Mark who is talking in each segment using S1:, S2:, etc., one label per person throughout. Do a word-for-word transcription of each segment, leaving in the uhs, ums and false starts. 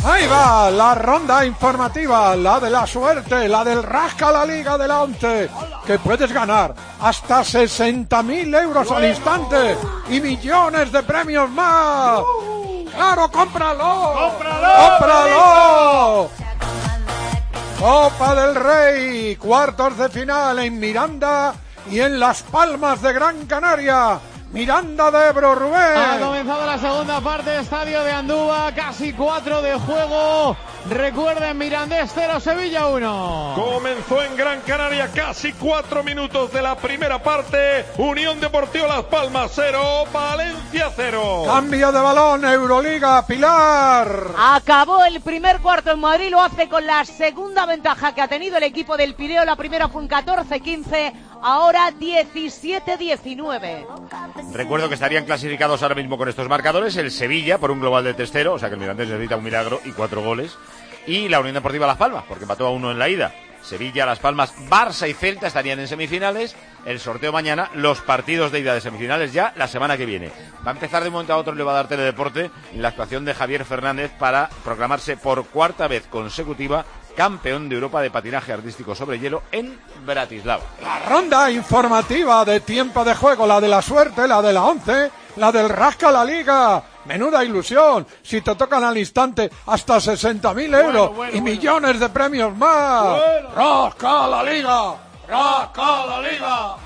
S1: Ahí va la ronda informativa, la de la suerte, la del Rasca la Liga de la ONCE, que puedes ganar hasta sesenta mil euros al instante y millones de premios más. ¡Claro, cómpralo! ¡Cómpralo! ¡Cómpralo! Copa del Rey, cuartos de final en Miranda y en Las Palmas de Gran Canaria. Miranda de Ebro, Rubén.
S2: Ha comenzado la segunda parte, estadio de Andúa, casi cuatro de juego. Recuerden, Mirandés cero, Sevilla uno.
S3: Comenzó en Gran Canaria, casi cuatro minutos de la primera parte. Unión Deportiva Las Palmas cero, Valencia cero.
S1: Cambio de balón, Euroliga, Pilar.
S4: Acabó el primer cuarto en Madrid, lo hace con la segunda ventaja que ha tenido el equipo del Pireo. La primera fue un catorce quince, ahora diecisiete diecinueve.
S5: Recuerdo que estarían clasificados ahora mismo con estos marcadores el Sevilla por un global de tres cero, o sea que el Mirandés necesita un milagro y cuatro goles, y la Unión Deportiva Las Palmas, porque empató a uno en la ida. Sevilla, Las Palmas, Barça y Celta estarían en semifinales. El sorteo mañana, los partidos de ida de semifinales ya la semana que viene. Va a empezar de un momento a otro, le va a dar Teledeporte, en la actuación de Javier Fernández para proclamarse por cuarta vez consecutiva campeón de Europa de patinaje artístico sobre hielo en Bratislava.
S1: La ronda informativa de tiempo de juego, la de la suerte, la de la ONCE, la del Rasca la Liga. Menuda ilusión, si te tocan al instante hasta sesenta mil euros bueno, bueno, y bueno. millones de premios más. Bueno. ¡Rasca la Liga! ¡Rasca la Liga!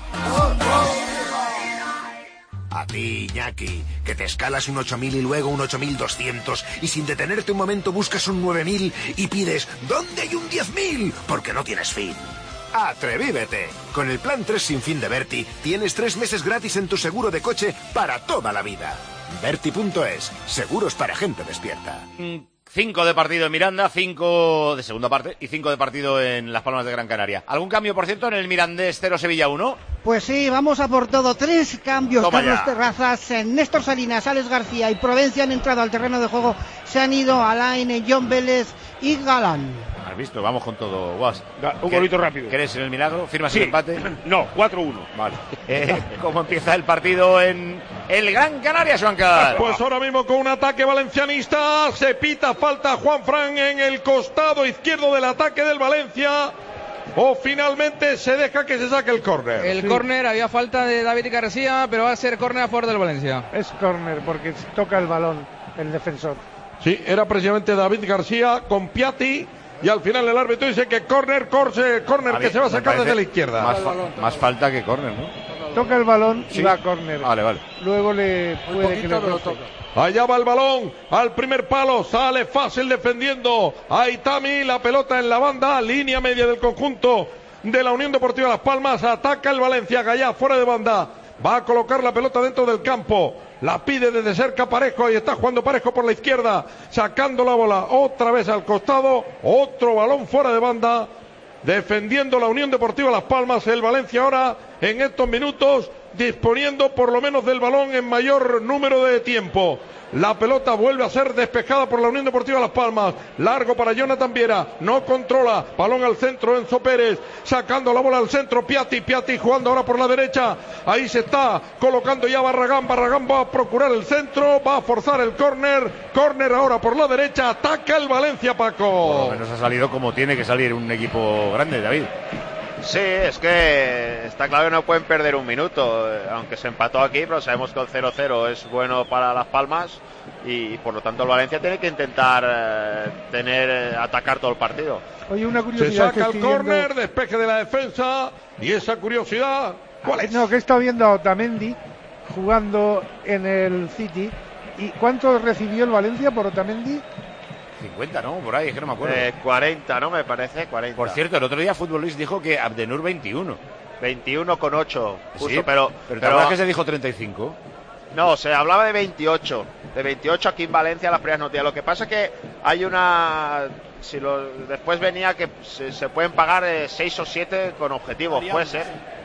S6: A ti, Iñaki, que te escalas un ocho mil y luego un ocho mil doscientos y sin detenerte un momento buscas un nueve mil y pides ¿dónde hay un diez mil? Porque no tienes fin. ¡Atrevívete! Con el plan tres sin fin de Berti tienes tres meses gratis en tu seguro de coche para toda la vida. Berti punto es, seguros para gente despierta.
S5: Cinco de partido en Miranda, cinco de segunda parte y cinco de partido en Las Palmas de Gran Canaria. ¿Algún cambio, por cierto, en el Mirandés cero Sevilla uno?
S7: Pues sí, vamos a por todo. Tres cambios.
S5: Toma
S7: Carlos
S5: ya.
S7: Terrazas, Néstor Salinas, Alex García y Provencia han entrado al terreno de juego. Se han ido Alain, John Vélez y Galán.
S5: Has visto, vamos con todo, Guas.
S3: Un golito rápido.
S5: ¿Crees en el milagro? ¿Firmas
S3: sí.
S5: el empate?
S3: No, cuatro uno.
S5: Vale. Eh, ¿Cómo empieza el partido en el Gran Canaria, Suancar?
S3: Pues ahora mismo con un ataque valencianista, se pita falta Juan Fran en el costado izquierdo del ataque del Valencia. O finalmente se deja que se saque el córner.
S8: El sí. córner, había falta de David García, pero va a ser córner a favor del Valencia.
S9: Es córner porque toca el balón el defensor.
S3: Sí, era precisamente David García con Piatti. Y al final el árbitro dice que córner, córner, córner que se va a sacar desde la izquierda.
S5: Más, fa- más falta que córner, ¿no?
S9: Toca el balón
S3: sí.
S9: y va a córner.
S5: Vale, vale.
S9: Luego le puede que le toque.
S3: Allá va el balón, al primer palo, sale fácil defendiendo Aitami, la pelota en la banda, línea media del conjunto de la Unión Deportiva Las Palmas, ataca el Valencia, Gallá fuera de banda, va a colocar la pelota dentro del campo, la pide desde cerca Parejo y está jugando Parejo por la izquierda, sacando la bola otra vez al costado, otro balón fuera de banda, defendiendo la Unión Deportiva Las Palmas, el Valencia ahora en estos minutos disponiendo por lo menos del balón en mayor número de tiempo. La pelota vuelve a ser despejada por la Unión Deportiva Las Palmas. Largo para Jonathan Viera. No controla. Balón al centro. Enzo Pérez. Sacando la bola al centro. Piatti. Piatti jugando ahora por la derecha. Ahí se está colocando ya Barragán. Barragán va a procurar el centro. Va a forzar el córner. Córner ahora por la derecha. Ataca el Valencia, Paco.
S5: Por lo menos ha salido como tiene que salir un equipo grande, David.
S10: Sí, es que está claro que no pueden perder un minuto, aunque se empató aquí, pero sabemos que el cero cero es bueno para Las Palmas y por lo tanto el Valencia tiene que intentar eh, tener eh, atacar todo el partido.
S9: Oye, una curiosidad.
S3: Se saca el córner, viendo... despeje de la defensa y esa curiosidad, ¿cuál es?
S9: No, que he estado viendo a Otamendi jugando en el City. ¿Y cuánto recibió el Valencia por Otamendi?
S5: cincuenta, ¿no? Por ahí, es que no me acuerdo.
S10: Eh, cuarenta, ¿no? Me parece, cuarenta.
S5: Por cierto, el otro día Fútbol Luis dijo que Abdenur veintiuno.
S10: veintiuno con ocho, justo,
S5: sí,
S10: pero...
S5: Pero, ¿te acuerdas que se dijo treinta y cinco?
S10: No, se hablaba de veintiocho. De veintiocho aquí en Valencia las primeras noticias. Lo que pasa es que hay una... si lo Después venía que se, se pueden pagar eh, seis o siete con objetivos, puede ser.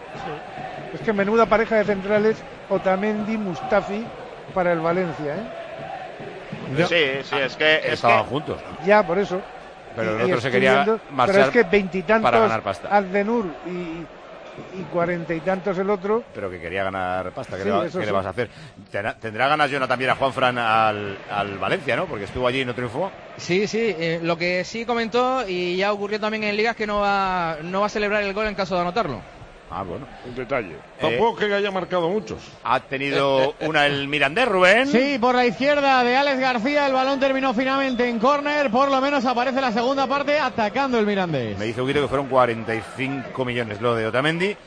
S9: Sí. Es que menuda pareja de centrales Otamendi, Mustafi para el Valencia, ¿eh?
S10: No. Sí, sí, es que... Es
S5: estaban
S10: que...
S5: juntos.
S9: Ya, por eso.
S5: Pero
S9: y,
S5: el otro se quería marchar
S9: pero es que veintitantos
S5: para ganar pasta.
S9: Abdenur y, y cuarenta y tantos el otro.
S5: Pero que quería ganar pasta, ¿qué,
S9: Sí,
S5: le, va-
S9: eso
S5: qué
S9: sí.
S5: le vas a hacer? Tendrá, tendrá ganas Jonathan también a Juanfran al, al Valencia, ¿no? Porque estuvo allí y no triunfó.
S8: Sí, sí, eh, lo que sí comentó y ya ocurrió también en Ligas que no va, no va a celebrar el gol en caso de anotarlo.
S5: Ah, bueno.
S3: Un detalle.
S5: Eh,
S3: Tampoco que haya marcado muchos.
S5: Ha tenido una el Mirandés, Rubén.
S2: Sí, por la izquierda de Alex García, el balón terminó finalmente en córner, por lo menos aparece la segunda parte atacando el Mirandés.
S5: Me dice Huguito que fueron cuarenta y cinco millones lo de Otamendi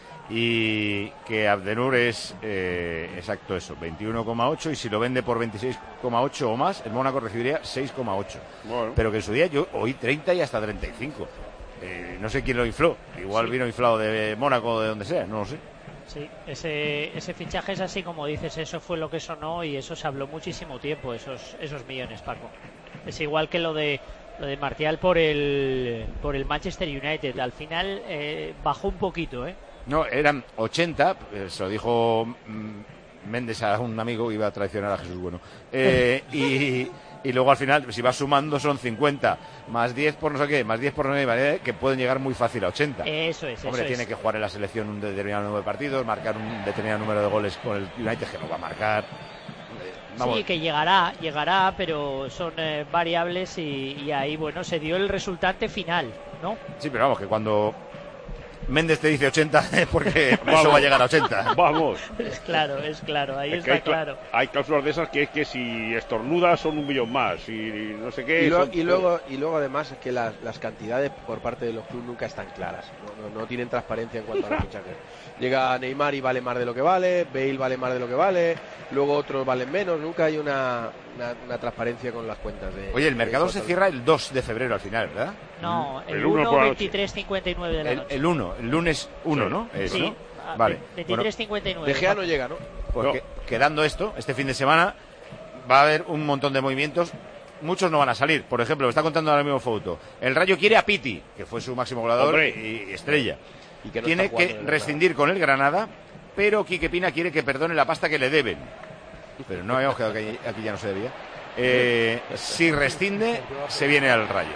S5: y que Abdenur es eh, exacto eso, veintiuno coma ocho, y si lo vende por veintiséis coma ocho o más, el Mónaco recibiría seis coma ocho.
S3: Bueno.
S5: Pero que en su día yo oí treinta y hasta treinta y cinco. Eh, no sé quién lo infló. Igual
S11: Sí.
S5: vino inflado de Mónaco o de donde sea, no lo sé.
S11: Sí, ese, ese fichaje es así como dices, eso fue lo que sonó y eso se habló muchísimo tiempo, esos, esos millones, Paco. Es igual que lo de lo de Martial por el por el Manchester United. Al final eh, bajó un poquito, ¿eh?
S5: No, eran ochenta, eh, se lo dijo mm, Méndez a un amigo, iba a traicionar a Jesús Bueno. Eh, y, y luego al final, si vas sumando, son cincuenta, más diez por no sé qué, más diez por no sé qué, que pueden llegar muy fácil a ochenta.
S11: Eso es,
S5: Hombre,
S11: eso
S5: tiene
S11: es.
S5: que jugar en la selección un determinado número de partidos, marcar un determinado número de goles con el United, que no va a marcar. Eh, vamos.
S11: Sí, que llegará, llegará, pero son eh, variables y, y ahí, bueno, se dio el resultante final, ¿no?
S5: Sí, pero vamos, que cuando Méndez te dice ochenta es porque
S12: Vamos.
S5: eso va a llegar a ochenta.
S12: Vamos.
S11: Es claro, es claro, ahí
S12: Es que
S11: está
S12: hay, cla-
S11: claro.
S12: hay cláusulas de esas que es que si estornudas son un millón más y no sé qué.
S13: Y, lo-
S12: son-
S13: y luego y luego además es que las, las cantidades por parte de los clubes nunca están claras, no, no, no tienen transparencia en cuanto a los fichajes. Llega Neymar y vale más de lo que vale, Bale vale más de lo que vale, luego otros valen menos, nunca hay una, una, una transparencia con las cuentas de.
S5: Oye, el mercado
S13: de
S5: se
S13: cuánto-
S5: cierra el dos de febrero al final, ¿verdad?
S11: No, el,
S12: El uno
S11: uno,
S12: por la noche.
S11: veintitrés cincuenta y nueve de la
S5: El,
S11: noche.
S5: el uno, el lunes uno,
S12: Sí.
S5: ¿no? Es,
S11: Sí,
S5: ¿no?
S11: ah,
S5: Vale.
S11: veintitrés cincuenta y nueve.
S13: De Gea no llega, ¿no?
S5: Pues
S12: No.
S5: que- quedando esto, este fin de semana va a haber un montón de movimientos. Muchos no van a salir. Por ejemplo, me está contando ahora mismo Foto. El Rayo quiere a Piti, que fue su máximo goleador
S12: Hombre.
S5: y, y estrella.
S13: Y que no
S5: Tiene
S13: está jugando
S5: que
S13: en el
S5: rescindir con el Granada, pero Quique Pina quiere que perdone la pasta que le deben. Pero no habíamos quedado que aquí, aquí ya no se debía. Eh, si rescinde, se viene al Rayo.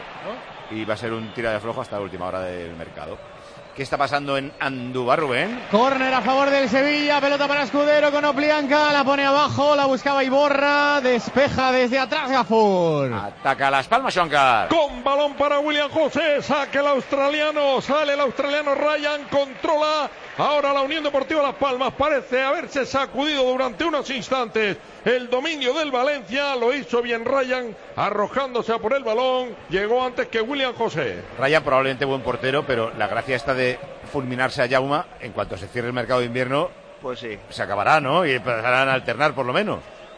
S5: Y va a ser un tira de flojo hasta la última hora del mercado. ¿Qué está pasando en Andújar, Rubén?
S2: Córner a favor del Sevilla, pelota para Escudero con Oplianca, la pone abajo, la buscaba Iborra, despeja desde atrás Gafur.
S5: Ataca Las Palmas, Shankar.
S3: Con balón para William José, saque el australiano, sale el australiano Ryan, controla. Ahora la Unión Deportiva Las Palmas parece haberse sacudido durante unos instantes el dominio del Valencia, lo hizo bien Ryan, arrojándose a por el balón, llegó antes que William José.
S5: Ryan probablemente buen portero, pero la gracia está de fulminarse a Jauma en cuanto se cierre el mercado de invierno,
S10: Pues sí.
S5: se acabará, ¿no? Y empezarán a alternar por lo menos.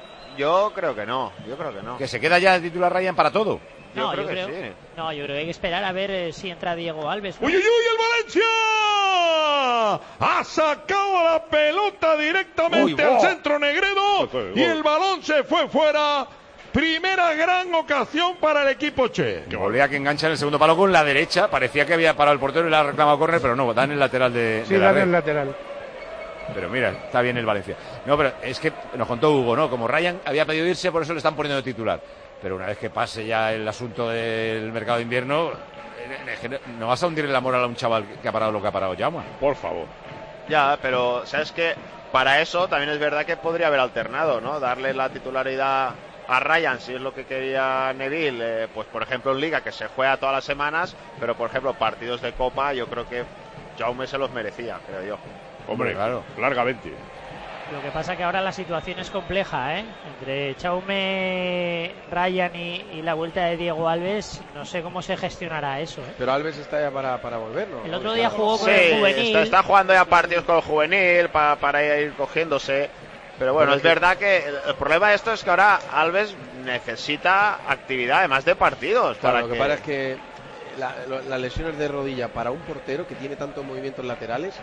S10: Yo creo que no, yo creo que no.
S5: Que se queda ya el titular Ryan para todo.
S10: Yo
S11: No,
S10: creo
S11: yo
S10: que
S11: creo,
S10: sí.
S11: no, yo creo que hay que esperar a ver eh, si entra Diego Alves, ¿no?
S3: ¡Uy, uy, uy! ¡El Valencia! Ha sacado la pelota directamente
S5: Uy,
S3: al
S5: wow.
S3: centro Negredo y el balón se fue fuera. Primera gran ocasión para el equipo che.
S5: Volea que engancha en el segundo palo con la derecha. Parecía que había parado el portero y le ha reclamado córner, pero no, dan el lateral de,
S9: Sí,
S5: de la
S9: dan
S5: red.
S9: el lateral.
S5: Pero mira, está bien el Valencia. No, pero es que nos contó Hugo, ¿no? Como Ryan había pedido irse, por eso le están poniendo de titular. Pero una vez que pase ya el asunto del mercado de invierno, eh, no vas a hundir la moral a un chaval que ha parado lo que ha parado Jaume.
S12: Por favor.
S10: Ya, pero sabes que para eso también es verdad que podría haber alternado, ¿no? Darle la titularidad a Ryan, si es lo que quería Neville, eh, pues por ejemplo en Liga, que se juega todas las semanas, pero por ejemplo partidos de Copa, yo creo que Jaume se los merecía, creo yo.
S12: Hombre,
S5: claro.
S12: Largamente.
S11: Lo que pasa que ahora la situación es compleja, ¿eh? Entre Chaume, Ryan y, y la vuelta de Diego Alves, no sé cómo se gestionará eso, ¿eh?
S13: Pero Alves está ya para, para volver, ¿no?
S11: El otro día jugó con
S10: Sí,
S11: el juvenil.
S10: está, está jugando ya partidos con el juvenil pa- para ir cogiéndose. Pero bueno,
S13: Pero
S10: es
S13: que-
S10: verdad que el, el problema de esto es que ahora Alves necesita actividad, además de partidos.
S13: Claro,
S10: para
S13: lo que pasa es que la- lo- las lesiones de rodilla para un portero que tiene tantos movimientos laterales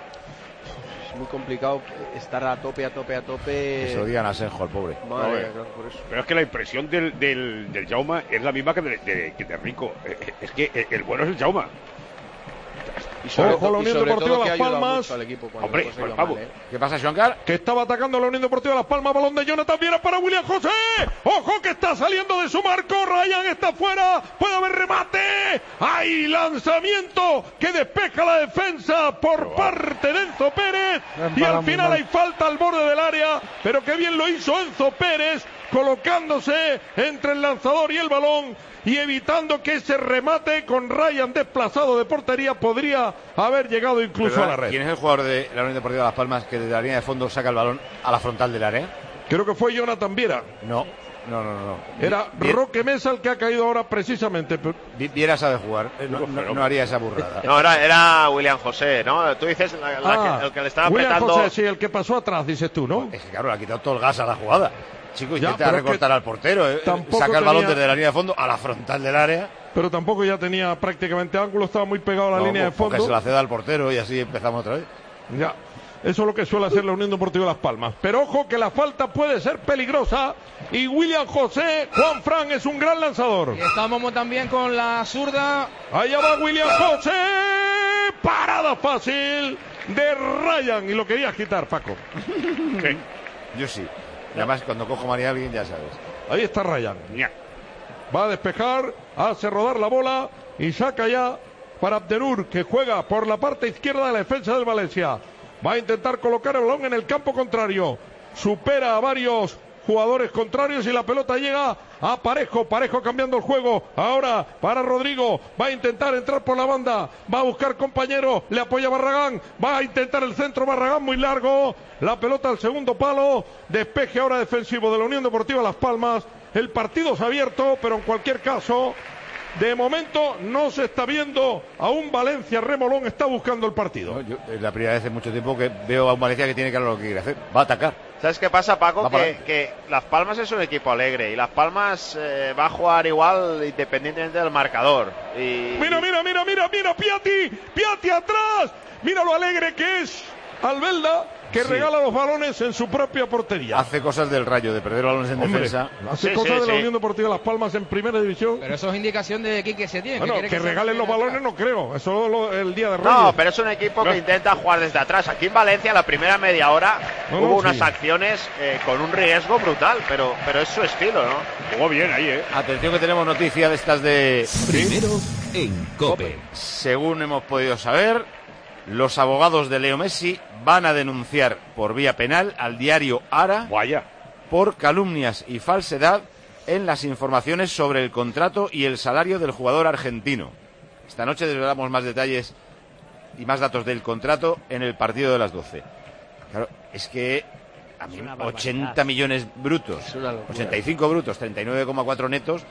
S13: es muy complicado estar a tope, a tope, a tope.
S5: Que se lo digan a Senjo, el pobre.
S13: Madre
S12: No,
S13: mía,
S12: eh.
S13: claro, por eso.
S12: Pero es que la impresión del, del, del Jauma es la misma que de, de, que de Rico. Eh, eh, Es que eh, el bueno es el Jauma.
S13: Y sobre,
S3: Ojo, la
S13: y
S3: Unión
S13: sobre
S3: Deportiva
S13: todo que
S3: Las
S13: ha ayudado
S3: Palmas.
S13: mucho al equipo cuando
S3: Hombre,
S13: las cosas iban
S3: vamos.
S13: mal, ¿eh?
S5: ¿Qué pasa, Joancar?
S3: Que estaba atacando la Unión Deportiva Las Palmas, balón de Jonathan Viera para William José. Ojo que está saliendo de su marco, Ryan está fuera, puede haber remate. Hay lanzamiento que despeja la defensa por parte de Enzo Pérez. Y al final hay falta al borde del área, pero que bien lo hizo Enzo Pérez, colocándose entre el lanzador y el balón y evitando que ese remate con Ryan desplazado de portería podría haber llegado incluso
S5: ¿Verdad?
S3: a la red.
S5: ¿Quién es el jugador de la Unión Deportiva Las Palmas que desde la línea de fondo saca el balón a la frontal del área?
S3: Creo que fue Jonathan Viera.
S5: No, no, no, no.
S3: Era
S5: Vi-
S3: Roque Mesa el que ha caído ahora precisamente. pero-
S5: Vi- Viera sabe jugar, eh, no, no- no haría esa burrada.
S10: No, era, era William José, ¿no? Tú dices la- la
S3: Ah,
S10: que- el que le estaba
S3: William
S10: apretando.
S3: José, sí, el que pasó atrás, dices tú, ¿no?
S5: Es que claro, le ha quitado todo el gas a la jugada. Chico,
S3: Ya,
S5: intenta
S3: pero es
S5: recortar
S3: que
S5: al portero, eh.
S3: tampoco
S5: saca el balón
S3: tenía-
S5: desde la línea de fondo a la frontal del área.
S3: Pero tampoco ya tenía prácticamente ángulo, estaba muy pegado a la
S5: No,
S3: línea de
S5: pues, porque
S3: fondo.
S5: se la ceda al portero y así empezamos otra vez.
S3: Ya, eso es lo que suele hacer la Unión Deportiva Las Palmas. Pero ojo que la falta puede ser peligrosa y William José, Juan Fran es un gran lanzador.
S8: Y estamos también con la zurda.
S3: Allá va William José, parada fácil de Ryan y lo querías quitar, Paco.
S5: ¿Qué? Yo sí. Y además cuando cojo a María alguien ya sabes.
S3: Ahí está Ryan. Va a despejar, hace rodar la bola y saca ya para Abdenur, que juega por la parte izquierda de la defensa del Valencia. Va a intentar colocar el balón en el campo contrario. Supera a varios jugadores contrarios y la pelota llega a Parejo. Parejo cambiando el juego. Ahora para Rodrigo. Va a intentar entrar por la banda. Va a buscar compañero. Le apoya Barragán. Va a intentar el centro. Barragán muy largo. La pelota al segundo palo. Despeje ahora defensivo de la Unión Deportiva Las Palmas. El partido es abierto, pero en cualquier caso, de momento no se está viendo a un Valencia remolón, está buscando el partido.
S5: No, yo, es la primera vez en mucho tiempo que veo a un Valencia que tiene claro lo que quiere hacer. Va a atacar.
S10: ¿Sabes qué pasa, Paco?
S5: Va para
S10: Que,
S5: adelante.
S10: que Las Palmas es un equipo alegre y Las Palmas eh, va a jugar igual independientemente del marcador. Y,
S3: Mira, mira, mira, mira, mira, Piatti, Piatti atrás. Mira lo alegre que es Albelda, que
S5: Sí.
S3: regala los balones en su propia portería.
S5: Hace cosas del Rayo, de perder balones en
S3: Hombre,
S5: defensa.
S3: hace
S10: Sí,
S3: cosas
S10: sí,
S3: de la
S10: sí.
S3: Unión Deportiva Las Palmas en primera división.
S8: Pero eso es indicación de Quique Setién.
S3: Bueno,
S8: quiere
S3: que
S8: se
S3: regalen los
S8: mantenga
S3: balones no creo, eso lo- el día de Reyes.
S10: No, pero es un equipo
S3: No.
S10: que intenta jugar desde atrás. Aquí en Valencia, la primera media hora,
S3: No,
S10: hubo
S3: no,
S10: unas
S3: sí.
S10: acciones eh, con un riesgo brutal, pero, pero es su estilo, ¿no?
S12: Jugó bien ahí, ¿eh?
S5: Atención que tenemos noticias de estas de...
S14: Primero en COPE.
S5: Según hemos podido saber, los abogados de Leo Messi van a denunciar por vía penal al diario Ara
S12: Vaya.
S5: por calumnias y falsedad en las informaciones sobre el contrato y el salario del jugador argentino. Esta noche desvelamos más detalles y más datos del contrato en el partido de las doce. Claro, es que a mí,
S11: una barbaridad.
S5: ochenta millones brutos,
S13: Es una locura.
S5: ochenta y cinco brutos, treinta y nueve coma cuatro netos.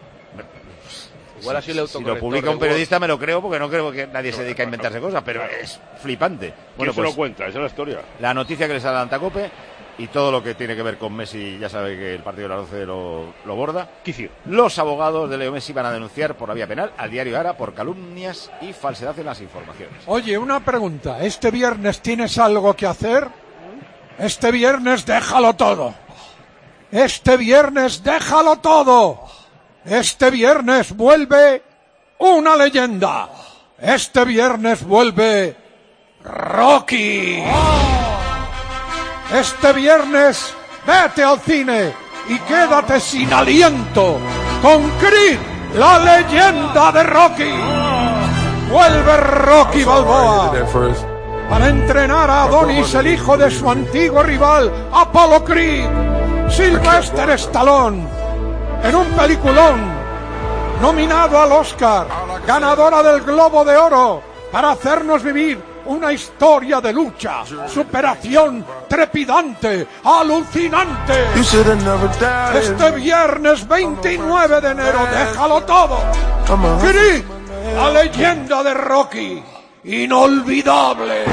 S13: Igual ha sido el
S5: Si lo
S13: autocorrector
S5: publica
S13: de
S5: un periodista me lo creo porque no creo que nadie se dedique a inventarse cosas, pero es flipante.
S12: ¿Quién
S5: Bueno,
S12: se lo
S5: pues
S12: cuenta? Esa es la historia.
S5: la noticia que les adelanta Cope y todo lo que tiene que ver con Messi, ya sabe que el partido de las doce lo, lo borda.
S12: Quisir.
S5: Los abogados de Leo Messi van a denunciar por la vía penal al diario Ara por calumnias y falsedad en las informaciones.
S1: Oye, una pregunta. ¿Este viernes tienes algo que hacer? Este viernes déjalo todo. Este viernes déjalo todo. Este viernes vuelve una leyenda. Este viernes vuelve Rocky. Este viernes vete al cine y quédate sin aliento con Creed, la leyenda de Rocky. Vuelve Rocky Balboa para entrenar a Adonis, el hijo de su antiguo rival, Apollo Creed. Sylvester Stallone, en un peliculón, nominado al Oscar, ganadora del Globo de Oro, para hacernos vivir una historia de lucha, superación trepidante, alucinante. Este viernes veintinueve de enero, déjalo todo. Creed, la leyenda de Rocky, inolvidable.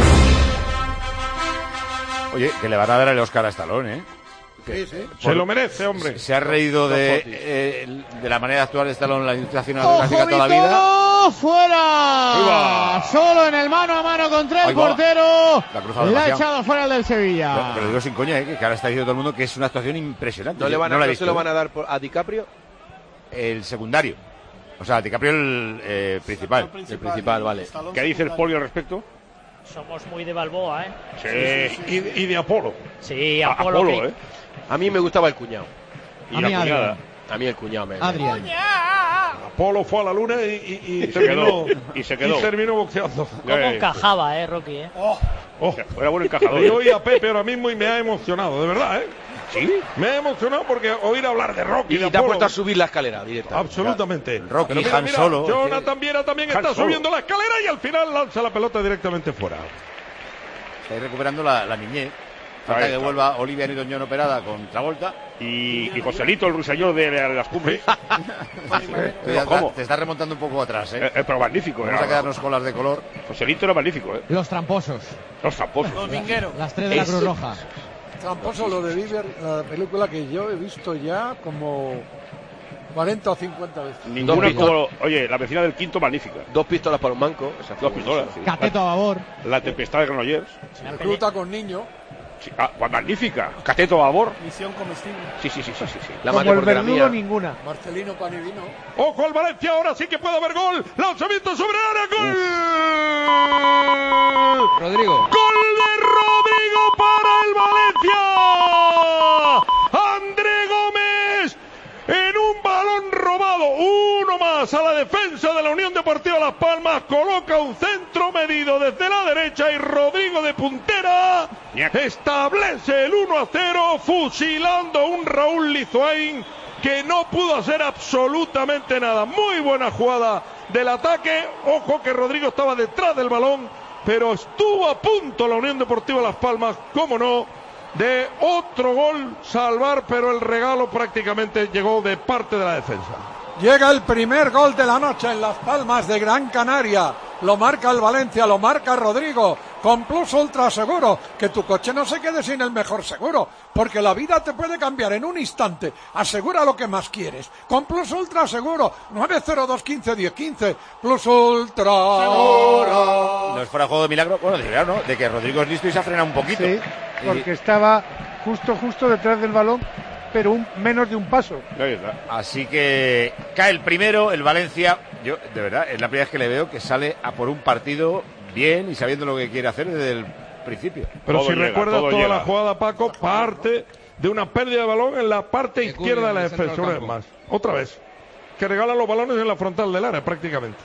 S5: Oye, que le van a dar el Oscar a Stallone, ¿eh?
S1: Sí, sí.
S3: Se lo merece, hombre.
S5: Se ha reído de, eh, de la manera de actuar de Stallone en la industria cinematográfica toda la vida.
S2: ¡Ojo, fuera!
S5: ¡Viva!
S2: Solo en el mano a mano contra el
S5: Ahí va.
S2: portero.
S5: La ha cruzado
S2: Le ha
S5: demasiado.
S2: echado fuera el del Sevilla.
S5: Pero, pero digo sin coña, ¿eh? Que ahora está diciendo todo el mundo que es una actuación impresionante.
S13: ¿No, le van a,
S5: la he
S13: ¿no
S5: visto,
S13: se lo
S5: ¿eh?
S13: van a dar por- a DiCaprio?
S5: El secundario. O sea, DiCaprio el eh, principal.
S13: El principal, el principal vale.
S12: ¿Qué dice el Poli al respecto?
S11: Somos muy de Balboa, ¿eh?
S3: Sí, sí, sí, sí. Y, y de Apolo.
S11: Sí, Apolo.
S12: Apolo, ¿eh?
S13: A mí me gustaba el cuñado.
S12: Y a la
S8: mí
S12: cuñada.
S13: A mí el cuñado me...
S8: Adrián.
S3: Apolo fue a la luna y, y, y,
S12: y
S3: terminó,
S12: se quedó. Y se quedó.
S3: Y terminó boxeando.
S11: ¿Cómo encajaba, eh, Rocky? Eh?
S3: Oh, oh.
S12: Era bueno encajador.
S3: Yo oí a Pepe ahora mismo y me ha emocionado, de verdad, ¿eh? Sí. Me ha emocionado porque oír hablar de Rocky.
S13: Y
S3: de
S13: te ha
S3: Apolo,
S13: puesto a subir la escalera directamente.
S3: Absolutamente.
S5: Rocky,
S3: Pero mira,
S5: Han
S3: mira,
S5: Solo.
S3: Jonathan Viera también
S12: Han
S3: está
S12: Solo.
S3: subiendo la escalera y al final lanza la pelota directamente fuera.
S5: Estáis recuperando la, la niñez. Falta que vuelva Olivia Newton-John operada con Travolta.
S12: Y, y Joselito, el ruiseñor de, de las cumbres.
S5: Te,
S12: ¿Cómo?
S5: te estás remontando un poco atrás, ¿eh?
S12: Eh, eh, pero magnífico.
S5: Vamos
S12: era,
S5: a quedarnos con las de color.
S12: Joselito era magnífico, ¿eh?
S8: Los tramposos.
S12: Los tramposos.
S7: Dominguero.
S8: Las tres de la
S13: Es-
S8: Cruz Roja.
S1: Tramposo lo de Bieber, la película que yo he visto ya como cuarenta o cincuenta veces.
S12: Ninguna
S13: Dos
S12: como, oye, la vecina del quinto, magnífica.
S13: Dos pistolas para un manco. Esa fue
S12: Dos pistolas, sí.
S8: Cateto a babor.
S12: La tempestad de Granollers.
S1: Recluta con niño.
S12: Sí, ah, pues magnífica. Cateto a babor.
S7: Misión comestible.
S12: Sí, sí, sí, sí, sí, sí.
S13: La
S9: Como
S13: mate
S9: el
S13: porque era
S9: verdugo,
S13: mía.
S9: ninguna.
S1: Marcelino Panivino.
S3: Ojo al Valencia, ahora sí que puede haber gol. Lanzamiento sobre área, gol.
S8: Rodrigo.
S3: Gol de Rodrigo para el Valencia. André Gómez en un balón robado. Uno más a la defensa de la Unión Deportiva Las Palmas. Coloca un centro medido desde la derecha y Rodrigo de puntera establece el uno a cero, fusilando un Raúl Lizoain que no pudo hacer absolutamente nada. Muy buena jugada del ataque. Ojo que Rodrigo estaba detrás del balón, pero estuvo a punto la Unión Deportiva Las Palmas, cómo no, de otro gol salvar, pero el regalo prácticamente llegó de parte de la defensa. Llega el primer gol de la noche en Las Palmas de Gran Canaria. Lo marca el Valencia, lo marca Rodrigo, con Plus Ultra Seguro. Que tu coche no se quede sin el mejor seguro, porque la vida te puede cambiar en un instante. Asegura lo que más quieres. Con Plus Ultra Seguro, nueve cero dos uno cinco uno cero uno cinco. Plus Ultra Seguro.
S5: No es fuera juego de milagro, bueno, de milagro, ¿no? De que Rodrigo es listo y se ha frenado un poquito.
S9: Sí, porque estaba justo, justo detrás del balón, pero un, menos de un paso.
S5: Así que cae el primero, el Valencia. Yo, de verdad, es la primera vez que le veo que sale a por un partido bien y sabiendo lo que quiere hacer desde el principio.
S3: Pero
S5: Todo
S3: si
S5: llega,
S3: recuerdas
S5: todo
S3: toda
S5: llega.
S3: la jugada, Paco, parte de una pérdida de balón en la parte izquierda de la
S8: en el centro
S3: defensa.
S8: del
S3: Una vez
S8: campo.
S3: más. Otra vez. Que regala los balones en la frontal del área, prácticamente.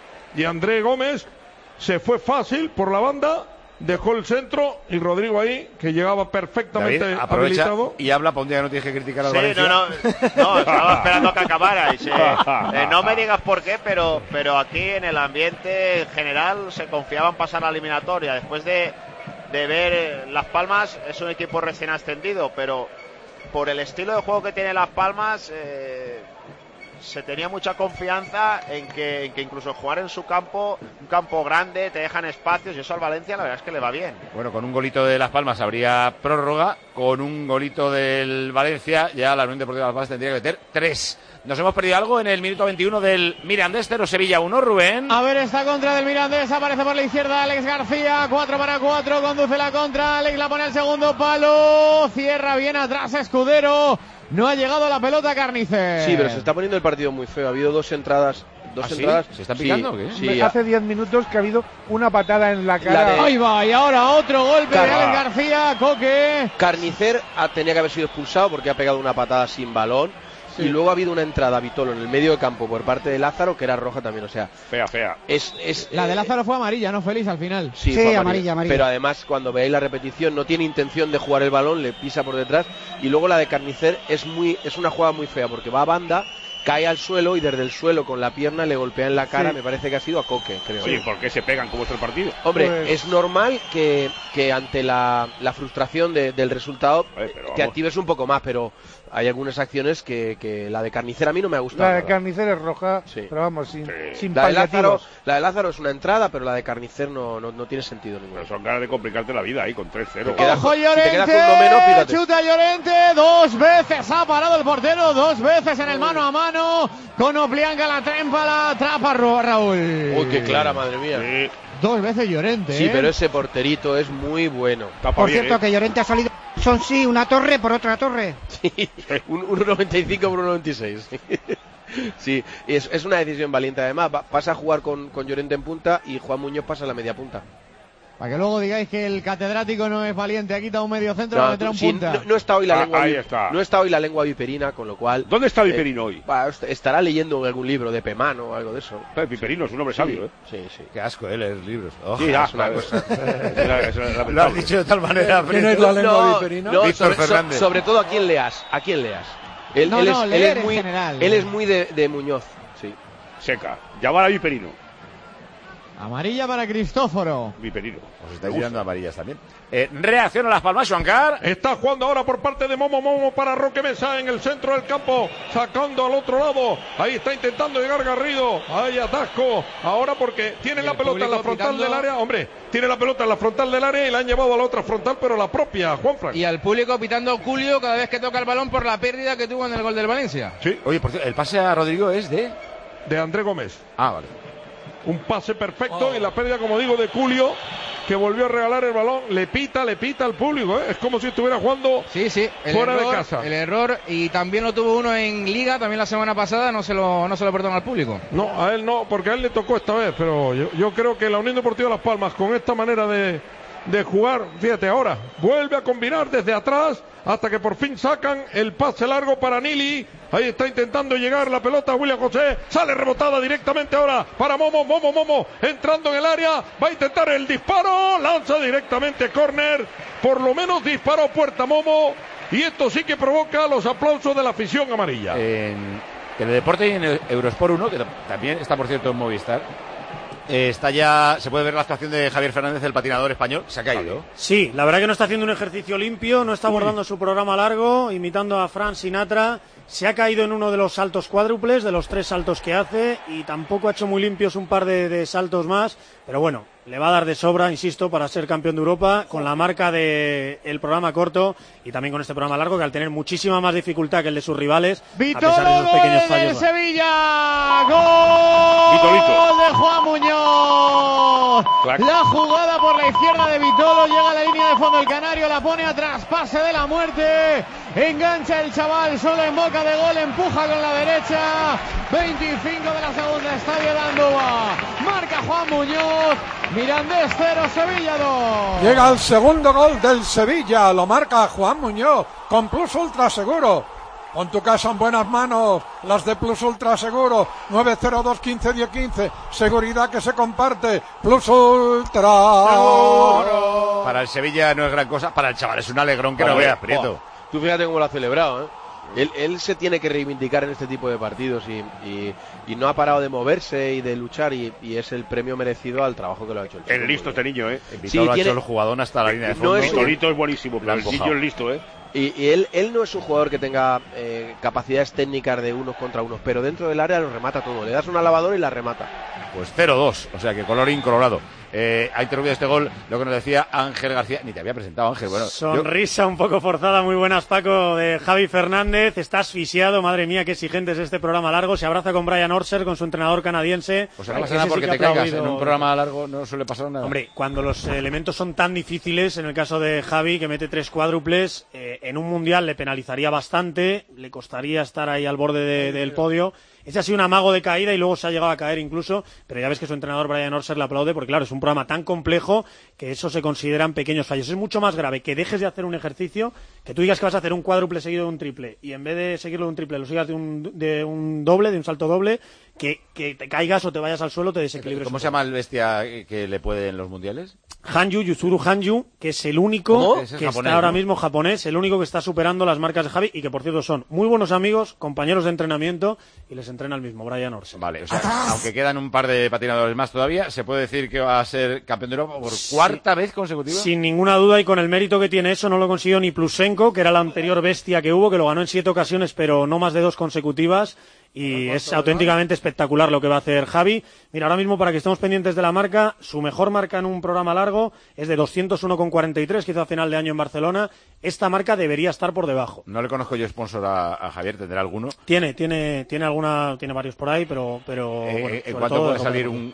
S3: Y André Gómez se fue fácil por la banda, dejó el centro y Rodrigo ahí, que llegaba perfectamente
S5: David, aprovecha
S3: habilitado.
S5: y habla para un día que no tienes que criticar al
S10: Sí,
S5: Valencia.
S10: no, no, no, estaba esperando que acabarais. Eh, eh, no me digas por qué, pero, pero aquí en el ambiente general se confiaba en pasar a la eliminatoria. Después de, de ver eh, Las Palmas, es un equipo recién ascendido, pero por el estilo de juego que tiene Las Palmas, eh, se tenía mucha confianza en que, en que incluso jugar en su campo, un campo grande, te dejan espacios, y eso al Valencia la verdad es que le va bien.
S5: Bueno, con un golito de Las Palmas habría prórroga, con un golito del Valencia ya la Unión Deportiva Las Palmas tendría que meter tres. Nos hemos perdido algo en el minuto veintiuno del Mirandés, cero Sevilla uno, Rubén.
S2: A ver esta contra del Mirandés, aparece por la izquierda Alex García, cuatro para cuatro, conduce la contra, Alex la pone al segundo palo, cierra bien atrás Escudero, no ha llegado la pelota Carnicer.
S13: Sí, pero se está poniendo el partido muy feo. Ha habido dos entradas. Dos
S5: ¿Ah, sí?
S13: entradas.
S5: ¿Se están
S13: Sí,
S5: picando o qué?
S13: Sí,
S9: Hace diez minutos que ha habido una patada en la cara.
S13: La de-
S2: Ahí va, y ahora otro golpe
S13: Car-
S2: de Alex García, Coque.
S13: Carnicer ha- tenía que haber sido expulsado porque ha pegado una patada sin balón.
S9: Sí.
S13: Y luego ha habido una entrada a Vitolo en el medio de campo por parte de Lázaro que era roja también. O sea,
S12: Fea, fea.
S13: es. es
S2: La de
S13: eh,
S2: Lázaro fue amarilla, ¿no, Félix, al final?
S13: Sí,
S7: Sí,
S13: fue
S7: amarilla, amarilla.
S13: Pero además, cuando veáis la repetición, no tiene intención de jugar el balón, le pisa por detrás. Y luego la de Carnicer es muy es una jugada muy fea porque va a banda, cae al suelo y desde el suelo con la pierna le golpea en la cara.
S9: Sí.
S13: Me parece que ha sido a Coque, creo.
S12: Oye, ¿por qué se pegan como está el partido?
S13: Hombre,
S9: Pues-
S13: es normal que, que ante la, la frustración de- del resultado
S12: Eh, pero
S13: te
S12: vamos.
S13: actives un poco más, pero hay algunas acciones que, que la de Carnicer a mí no me ha gustado.
S9: La de
S13: nada.
S9: Carnicer es roja,
S13: Sí.
S9: pero vamos, sin, sin
S13: La de, Lázaro,
S9: paliativos.
S13: la de Lázaro es una entrada, pero la de Carnicer no, no, no tiene sentido ninguno.
S12: Pero son ganas de complicarte la vida ahí con tres cero.
S13: Te queda-
S2: Ojo
S13: si te quedas
S2: Llorente,
S13: con uno menos, fíjate.
S2: chuta Llorente, dos veces ha parado el portero, dos veces en el mano a mano, con Oplianga la trempa, la atrapa Ra- Raúl.
S13: Uy, qué clara, madre mía.
S12: Sí,
S2: Dos veces Llorente.
S13: Sí,
S2: ¿eh?
S13: pero ese porterito es muy bueno.
S12: tapa
S7: Por
S12: bien,
S7: cierto,
S12: ¿eh?
S7: que Llorente ha salido. Son sí, una torre por otra torre.
S13: un uno noventa y cinco por uno noventa y seis. Sí, es, es una decisión valiente además. Va, pasa a jugar con, con Llorente en punta y Juan Muñoz pasa a la media punta.
S2: Para que luego digáis que el catedrático no es valiente, ha quitado un medio centro no, para meter un
S13: sí,
S2: punta.
S13: No, no está hoy la
S12: ah,
S13: lengua
S12: ahí está.
S13: No está hoy la lengua viperina, con lo cual.
S12: ¿Dónde está Viperino eh, hoy?
S13: Estará leyendo algún libro de Pemano o algo de eso.
S12: Pero Viperino es un hombre
S13: sí,
S12: sabio, ¿eh?
S13: Sí, sí.
S5: Qué asco, ¿eh? Leer libros. Oh,
S12: sí,
S5: es
S12: una cosa.
S5: Lo has dicho de tal manera.
S1: ¿Quién es la lengua no, viperina?
S13: No,
S5: Víctor
S13: sobre,
S5: Fernández.
S13: So, sobre todo a quién leas, a quién leas. Él,
S2: no,
S13: él
S2: no,
S13: es,
S2: leer
S13: él es
S2: en
S13: muy,
S2: general.
S13: Él es muy de, de Muñoz, sí.
S12: Seca. Llamar a Viperino.
S2: Amarilla para Cristóforo.
S12: Viperino.
S5: Os estáis tirando amarillas también. Eh, reacción a Las Palmas, Juancar.
S3: Está jugando ahora por parte de Momo Momo para Roque Mesa en el centro del campo, sacando al otro lado. Ahí está intentando llegar Garrido. Ahí atasco. Ahora porque tiene la pelota en la frontal pitando... del área. Hombre, tiene la pelota en la frontal del área y la han llevado a la otra frontal, pero la propia, Juanfran.
S8: Y al público pitando Julio cada vez que toca el balón por la pérdida que tuvo en el gol del Valencia.
S5: Sí. Oye, por cierto, el pase a Rodrigo es de...
S3: De André Gómez.
S5: Ah, vale.
S3: Un pase perfecto oh. y la pérdida, como digo, de Julio, que volvió a regalar el balón. Le pita, le pita al público, ¿eh? Es como si estuviera jugando
S8: sí, sí, el
S3: fuera
S8: error,
S3: de casa.
S8: El error, y también lo tuvo uno en Liga, también la semana pasada, no se lo, no se lo perdona al público.
S3: No, a él no, porque a él le tocó esta vez, pero yo, yo creo que la Unión Deportiva Las Palmas, con esta manera de, de jugar, fíjate ahora, vuelve a combinar desde atrás, hasta que por fin sacan el pase largo para Nili. Ahí está intentando llegar la pelota William José. Sale rebotada directamente ahora para Momo. Momo, Momo entrando en el área. Va a intentar el disparo. Lanza directamente córner. Por lo menos disparó puerta Momo. Y esto sí que provoca los aplausos de la afición amarilla.
S5: En Teledeporte y en Eurosport uno, que también está por cierto en Movistar. Eh, está ya, se puede ver la actuación de Javier Fernández, el patinador español. Se ha caído.
S15: Sí, la verdad que no está haciendo un ejercicio limpio, no está abordando su programa largo, imitando a Frank Sinatra. Se ha caído en uno de los saltos cuádruples, de los tres saltos que hace, y tampoco ha hecho muy limpios un par de, de saltos más. Pero bueno, le va a dar de sobra, insisto, para ser campeón de Europa, con la marca del de programa corto y también con este programa largo, que al tener muchísima más dificultad que el de sus rivales,
S2: Vitolo,
S15: a pesar de esos pequeños fallos.
S2: ¡Gol del Sevilla! ¡Gol
S12: Vitolito.
S2: de Juan Muñoz! Clac. La jugada por la izquierda de Vitolo, llega a la línea de fondo el canario, la pone atrás, pase de la muerte, engancha el chaval solo en boca de gol, empuja con la derecha, veinticinco de la segunda, Estadio de Andúba, marca Juan Muñoz, Mirandés cero, Sevilla dos.
S1: Llega el segundo gol del Sevilla, lo marca Juan Muñoz con Plus Ultra Seguro. Pon tu casa en buenas manos, las de Plus Ultra Seguro, nueve cero dos quince diez quince, seguridad que se comparte, Plus Ultra Seguro.
S5: Para el Sevilla no es gran cosa, para el chaval es un alegrón que no veas, Prieto.
S13: Oh, tú fíjate cómo lo ha celebrado, ¿eh? Él, él se tiene que reivindicar en este tipo de partidos y, y, y no ha parado de moverse y de luchar y, y es el premio merecido al trabajo que lo ha hecho el chico.
S12: Es listo este niño, ¿eh?
S5: El sí, lo ha hecho el jugador hasta la línea de fondo.
S12: No es, Vitolito es buenísimo, pero el niño es listo, ¿eh?
S13: Y, y él, él no es un jugador que tenga eh, capacidades técnicas de unos contra unos, pero dentro del área lo remata todo. Le das una lavadora y la remata.
S5: Pues cero dos, o sea que colorín colorado. Eh, ha interrumpido este gol lo que nos decía Ángel García. Ni te había presentado, Ángel. Bueno,
S15: sonrisa yo... un poco forzada, muy buenas, Paco, de Javi Fernández. Está asfixiado, madre mía, qué exigente es este programa largo. Se abraza con Brian Orser, con su entrenador canadiense.
S5: Pues no pasa nada porque sí te caigas. En un programa largo no suele pasar nada.
S15: Hombre, cuando los elementos son tan difíciles, en el caso de Javi, que mete tres cuádruples, eh, en un mundial le penalizaría bastante, le costaría estar ahí al borde de, del podio. Ese ha sido un amago de caída y luego se ha llegado a caer incluso, pero ya ves que su entrenador Brian Orser le aplaude porque claro, es un programa tan complejo que eso se consideran pequeños fallos. Es mucho más grave que dejes de hacer un ejercicio, que tú digas que vas a hacer un cuádruple seguido de un triple y en vez de seguirlo de un triple lo sigas de un, de un doble, de un salto doble, que, que te caigas o te vayas al suelo, te desequilibres.
S5: ¿Cómo se llama el bestia que le puede en los mundiales?
S15: Hanyu, Yuzuru Hanyu, que es el único
S5: ¿Cómo?
S15: que
S5: es
S15: está
S5: japonés,
S15: ahora
S5: ¿no?
S15: mismo japonés, el único que está superando las marcas de Javi y que por cierto son muy buenos amigos, compañeros de entrenamiento y les entrena el mismo, Brian Orser.
S5: Vale, o sea, aunque quedan un par de patinadores más todavía, se puede decir que va a ser campeón de Europa por cuarta sí, vez consecutiva.
S15: Sin ninguna duda y con el mérito que tiene eso, no lo consiguió ni Plusenko, que era la anterior bestia que hubo, que lo ganó en siete ocasiones, pero no más de dos consecutivas. Y es auténticamente espectacular lo que va a hacer Javi. Mira, ahora mismo para que estemos pendientes de la marca, su mejor marca en un programa largo es de doscientos uno coma cuarenta y tres que hizo a final de año en Barcelona. Esta marca debería estar por debajo.
S5: No le conozco yo sponsor a, a Javier, ¿tendrá alguno?
S15: Tiene, tiene, tiene alguna, tiene varios por ahí, pero, pero
S5: eh,
S15: bueno,
S5: ¿en cuánto puede salir un,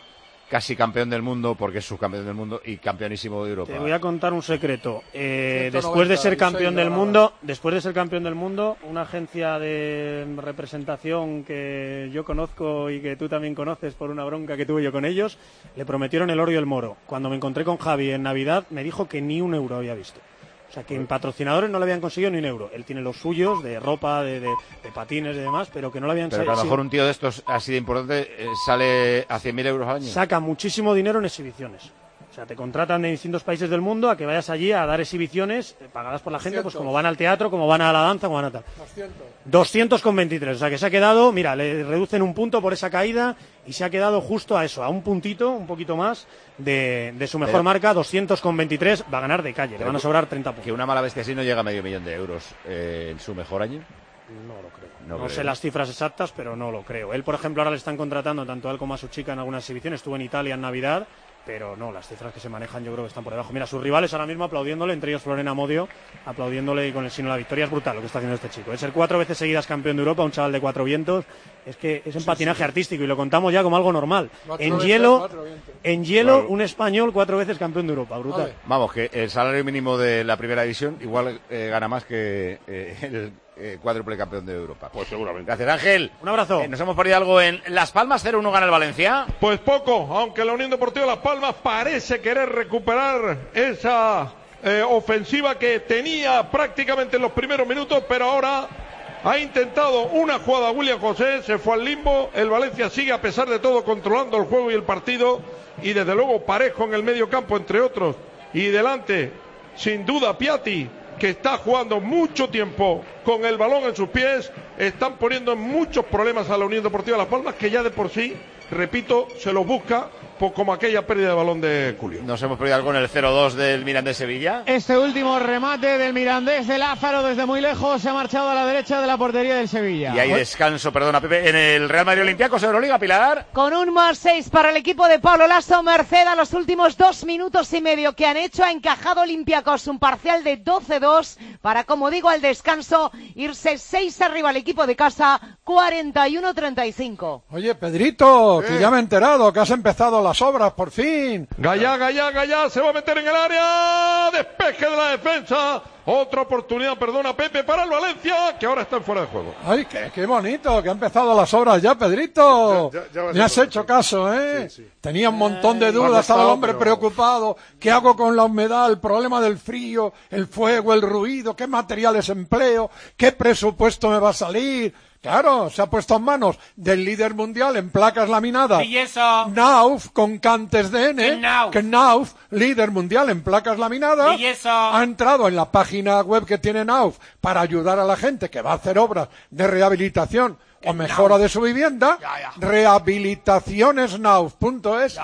S5: casi campeón del mundo, porque es subcampeón del mundo y campeonísimo de Europa.
S15: Te voy a contar un secreto. Eh, después de ser campeón del mundo, después de ser campeón del mundo, una agencia de representación que yo conozco y que tú también conoces por una bronca que tuve yo con ellos, le prometieron el oro y el moro. Cuando me encontré con Javi en Navidad, me dijo que ni un euro había visto. O sea, que en patrocinadores no le habían conseguido ni un euro. Él tiene los suyos, de ropa, de, de, de patines y demás, pero que no le habían...
S5: Pero que a lo mejor un tío de estos así de importante eh, sale a cien mil euros al año.
S15: Saca muchísimo dinero en exhibiciones. O sea, te contratan de distintos países del mundo a que vayas allí a dar exhibiciones eh, pagadas por la gente, pues como van al teatro, como van a la danza, como van a tal.
S1: doscientos.
S15: doscientos con veintitrés. O sea, que se ha quedado, mira, le reducen un punto por esa caída y se ha quedado justo a eso, a un puntito, un poquito más de, de su mejor
S5: Pero,
S15: marca, doscientos con veintitrés, va a ganar de calle, le van a sobrar treinta puntos.
S5: Que una mala bestia así no llega a medio millón de euros eh, en su mejor año.
S15: No lo creo.
S5: No,
S15: No,
S5: creo.
S15: sé las cifras exactas, pero no lo creo. Él, por ejemplo, ahora le están contratando tanto a él como a su chica en alguna exhibición. Estuvo en Italia en Navidad, pero no, las cifras que se manejan yo creo que están por debajo. Mira, sus rivales ahora mismo aplaudiéndole, entre ellos Florena Modio, aplaudiéndole y con el signo de la victoria. Es brutal lo que está haciendo este chico. Es ser cuatro veces seguidas campeón de Europa, un chaval de cuatro vientos. Es que es en
S1: Sí,
S15: patinaje
S1: sí.
S15: artístico y lo contamos ya como algo normal.
S1: Cuatro
S15: En
S1: veces,
S15: hielo,
S1: cuatro vientos.
S15: en hielo,
S5: Claro.
S15: un español cuatro veces campeón de Europa. Brutal.
S1: Vale.
S5: Vamos, que el salario mínimo de la primera división igual eh, gana más que eh, el eh, cuádruple campeón de Europa.
S12: Pues seguramente.
S5: Gracias, Ángel.
S15: Un abrazo.
S5: Eh, nos hemos perdido algo en Las Palmas, cero uno gana el Valencia.
S3: Pues poco, aunque la Unión Deportiva Las Palmas parece querer recuperar esa eh, ofensiva que tenía prácticamente en los primeros minutos, pero ahora ha intentado una jugada William José, se fue al limbo, el Valencia sigue a pesar de todo controlando el juego y el partido, y desde luego parejo en el medio campo entre otros, y delante sin duda Piatti, que está jugando mucho tiempo con el balón en sus pies, están poniendo en muchos problemas a la Unión Deportiva Las Palmas, que ya de por sí, repito, se los busca pues como aquella pérdida de balón de Julio.
S5: Nos hemos perdido algo en el cero dos del Mirandés Sevilla.
S2: Este último remate del Mirandés de Lázaro desde muy lejos se ha marchado a la derecha de la portería del Sevilla.
S5: Y hay descanso, perdona Pepe, en el Real Madrid Olympiacos Euroliga, Pilar.
S4: Con un más seis para el equipo de Pablo Lasso, merced a los últimos dos minutos y medio que han hecho, ha encajado Olympiacos un parcial de doce dos para, como digo, al descanso irse seis arriba al equipo de casa, cuarenta y uno treinta y cinco.
S1: Oye, Pedrito, que ya me he enterado que has empezado las obras, por fin.
S3: Gallá, Gallá, Gallá, se va a meter en el área, despeje de la defensa, otra oportunidad, perdona Pepe, para el Valencia, que ahora está en fuera de juego.
S1: Ay, qué, qué bonito, que han empezado las obras ya, Pedrito.
S9: Ya- ya- ya vas
S1: Me
S9: a
S1: has
S9: ver,
S1: hecho
S9: sí.
S1: caso, ¿eh?
S9: Sí, sí.
S1: Tenía un montón de
S9: Me ha
S1: dudas, estaba el
S9: costado,
S1: hombre
S9: pero-
S1: preocupado. ¿Qué hago con la humedad, el problema del frío, el fuego, el ruido? ¿Qué materiales empleo? ¿Qué presupuesto me va a salir? Claro, se ha puesto en manos del líder mundial en placas laminadas.
S16: Belleza.
S1: Nauf, con cantes de N.
S16: Knauf.
S1: Que Nauf, líder mundial en placas laminadas.
S16: Belleza.
S1: Ha entrado en la página web que tiene Nauf para ayudar a la gente que va a hacer obras de rehabilitación o mejora de su vivienda.
S16: Ya, ya.
S1: Rehabilitacionesnauf punto es.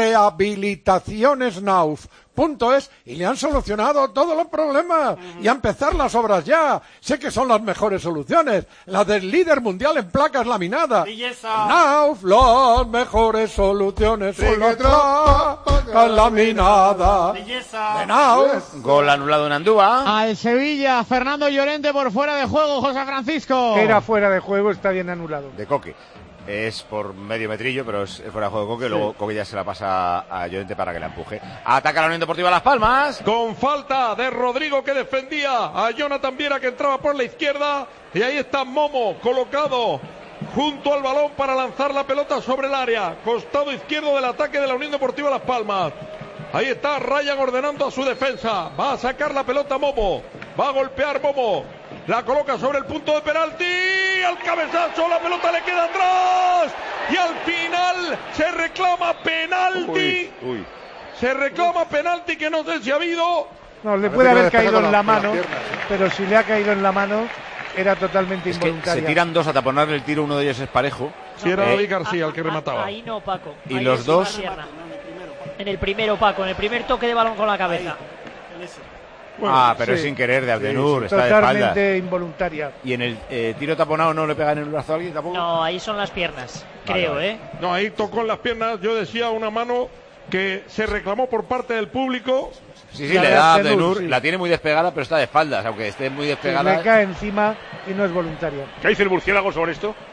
S1: Rehabilitacionesnauf punto es. Y le han solucionado todos los problemas. Y a empezar las obras ya. Sé que son las mejores soluciones. La del líder mundial en placas laminadas.
S16: Belleza.
S1: Nauf, las mejores soluciones son las placas laminadas.
S16: Belleza.
S1: De Nauf.
S5: Gol anulado en Andúa.
S2: Al Sevilla, Fernando Llorente por fuera de juego, José Francisco.
S9: Era fuera de juego, está bien anulado.
S5: De Coque. Es por medio metrillo, pero es fuera de juego de Coque.
S9: Sí.
S5: Luego Coque ya se la pasa a Llorente para que la empuje. Ataca la Unión Deportiva Las Palmas.
S3: Con falta de Rodrigo, que defendía a Jonathan Viera, que entraba por la izquierda, y ahí está Momo colocado junto al balón para lanzar la pelota sobre el área, costado izquierdo del ataque de la Unión Deportiva Las Palmas. Ahí está Ryan ordenando a su defensa, va a sacar la pelota Momo, va a golpear Momo, la coloca sobre el punto de penalti, al cabezazo, la pelota le queda atrás, y al final se reclama penalti.
S12: Uy, uy.
S3: Se reclama penalti, que no sé si ha habido.
S9: No, le
S3: Parece
S9: puede
S3: que
S9: haber
S3: despeja
S9: caído
S3: con
S9: en
S3: la-
S9: la
S3: con las
S9: mano,
S3: piernas, sí.
S9: pero si le ha caído en la mano, era totalmente
S5: Es que se
S9: involuntaria.
S5: tiran dos a taponarle el tiro, uno de ellos es parejo.
S3: Si era
S5: Eh,
S3: David García el que remataba.
S11: Ahí no, Paco.
S5: Y
S11: Ahí
S5: los
S11: es
S5: dos-
S11: una pierna. En el primero, Paco, en el primer toque de balón con la cabeza.
S5: ah, pero
S9: sí.
S5: es sin querer de Abdenur,
S9: Sí,
S5: está de espaldas.
S9: totalmente involuntaria.
S5: Y en el eh, tiro taponado no le pegan en el brazo a alguien tampoco.
S11: No, ahí son las piernas,
S5: Vale,
S11: creo,
S5: vale.
S11: ¿eh?
S3: No, ahí tocó en las piernas, yo decía una mano que se reclamó por parte del público.
S5: Sí, sí,
S9: La
S5: le
S9: de
S5: da a
S9: Abdenur,
S5: Abdenur,
S9: sí.
S5: la tiene muy despegada, pero está de espaldas, aunque esté muy
S9: Sí,
S5: despegada.
S9: le cae encima y no es voluntaria.
S12: ¿Qué dice el murciélago sobre esto?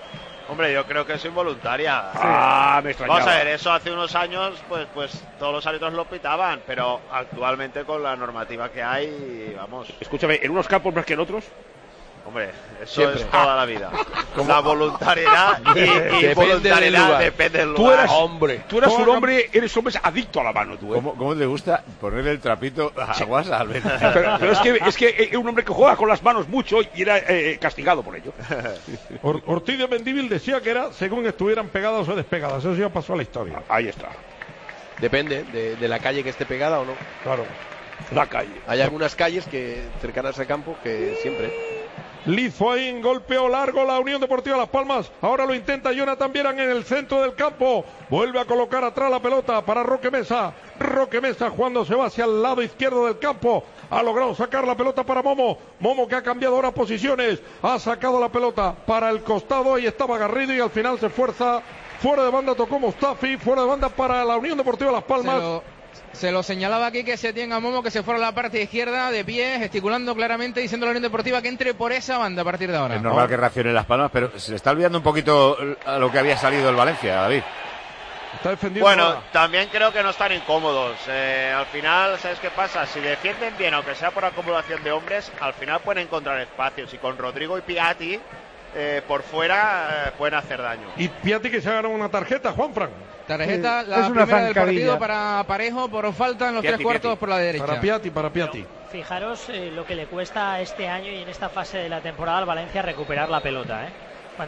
S10: Hombre, yo creo que es involuntaria.
S12: Ah, me extrañaba.
S10: Vamos a ver, eso hace unos años, pues, pues todos los árbitros lo pitaban, pero actualmente con la normativa que hay, vamos.
S12: Escúchame, ¿en unos campos más que en otros?
S10: Hombre, eso
S12: Siempre.
S10: es toda la vida. La voluntariedad y, y voluntariedad depende del lugar.
S12: Tú eras,
S13: hombre.
S12: Tú eras un hombre, eres hombre adicto a la mano, tú. ¿eh?
S5: ¿Cómo, ¿Cómo te gusta ponerle el trapito a
S12: Sí.
S5: Guasa al Betis?
S12: Pero, pero es que es que es un hombre que juega con las manos mucho y era eh, castigado por ello.
S3: Or- Ortiz de Mendívil decía que era según estuvieran pegadas o despegadas. Eso ya pasó a la historia.
S12: Ahí está.
S13: Depende de, de la calle que esté pegada o no.
S3: Claro. La calle.
S13: Hay algunas calles que cercanas al campo que siempre.
S3: Lizoain golpeó largo la Unión Deportiva Las Palmas. Ahora lo intenta Jonathan Vieran en el centro del campo. Vuelve a colocar atrás la pelota para Roque Mesa. Roque Mesa cuando se va hacia el lado izquierdo del campo. Ha logrado sacar la pelota para Momo. Momo que ha cambiado ahora posiciones. Ha sacado la pelota para el costado y estaba Garrido y al final se fuerza. Fuera de banda tocó Mustafi. Fuera de banda para la Unión Deportiva Las Palmas.
S8: Se lo, se lo señalaba aquí que se tenga a Momo que se fuera a la parte izquierda de pie, gesticulando claramente, diciendo a la Unión Deportiva que entre por esa banda a partir de ahora.
S5: Es normal que reaccione Las Palmas, pero se le está olvidando un poquito a lo que había salido el Valencia, David.
S3: Está defendiendo.
S10: Bueno,
S3: ahora.
S10: también creo que no están incómodos. Eh, al final, ¿sabes qué pasa? Si defienden bien, aunque sea por acumulación de hombres, al final pueden encontrar espacios. Y con Rodrigo y Piatti eh, por fuera eh, pueden hacer daño.
S3: Y Piatti que se ha ganado una tarjeta, Juanfran.
S8: Tarjeta,
S3: Sí,
S8: la
S3: es una
S8: primera del
S3: zancadilla.
S8: partido para Parejo por falta en los
S3: Piatti,
S8: tres cuartos
S3: Piatti.
S8: por la derecha.
S3: Para Piatti, para Piatti.
S11: Fijaros eh, lo que le cuesta este año y en esta fase de la temporada al Valencia recuperar la pelota, ¿eh?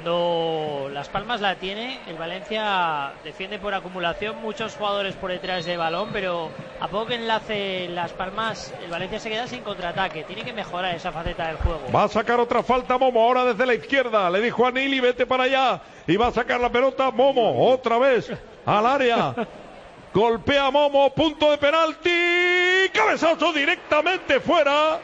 S11: Cuando Las Palmas la tiene, el Valencia defiende por acumulación, muchos jugadores por detrás de balón, pero a poco que enlace Las Palmas, el Valencia se queda sin contraataque. Tiene que mejorar esa faceta del juego.
S3: Va a sacar otra falta Momo, ahora desde la izquierda. Le dijo a Nili, vete para allá. Y va a sacar la pelota Momo, otra vez al área. Golpea Momo, punto de penalti. Cabezazo directamente fuera.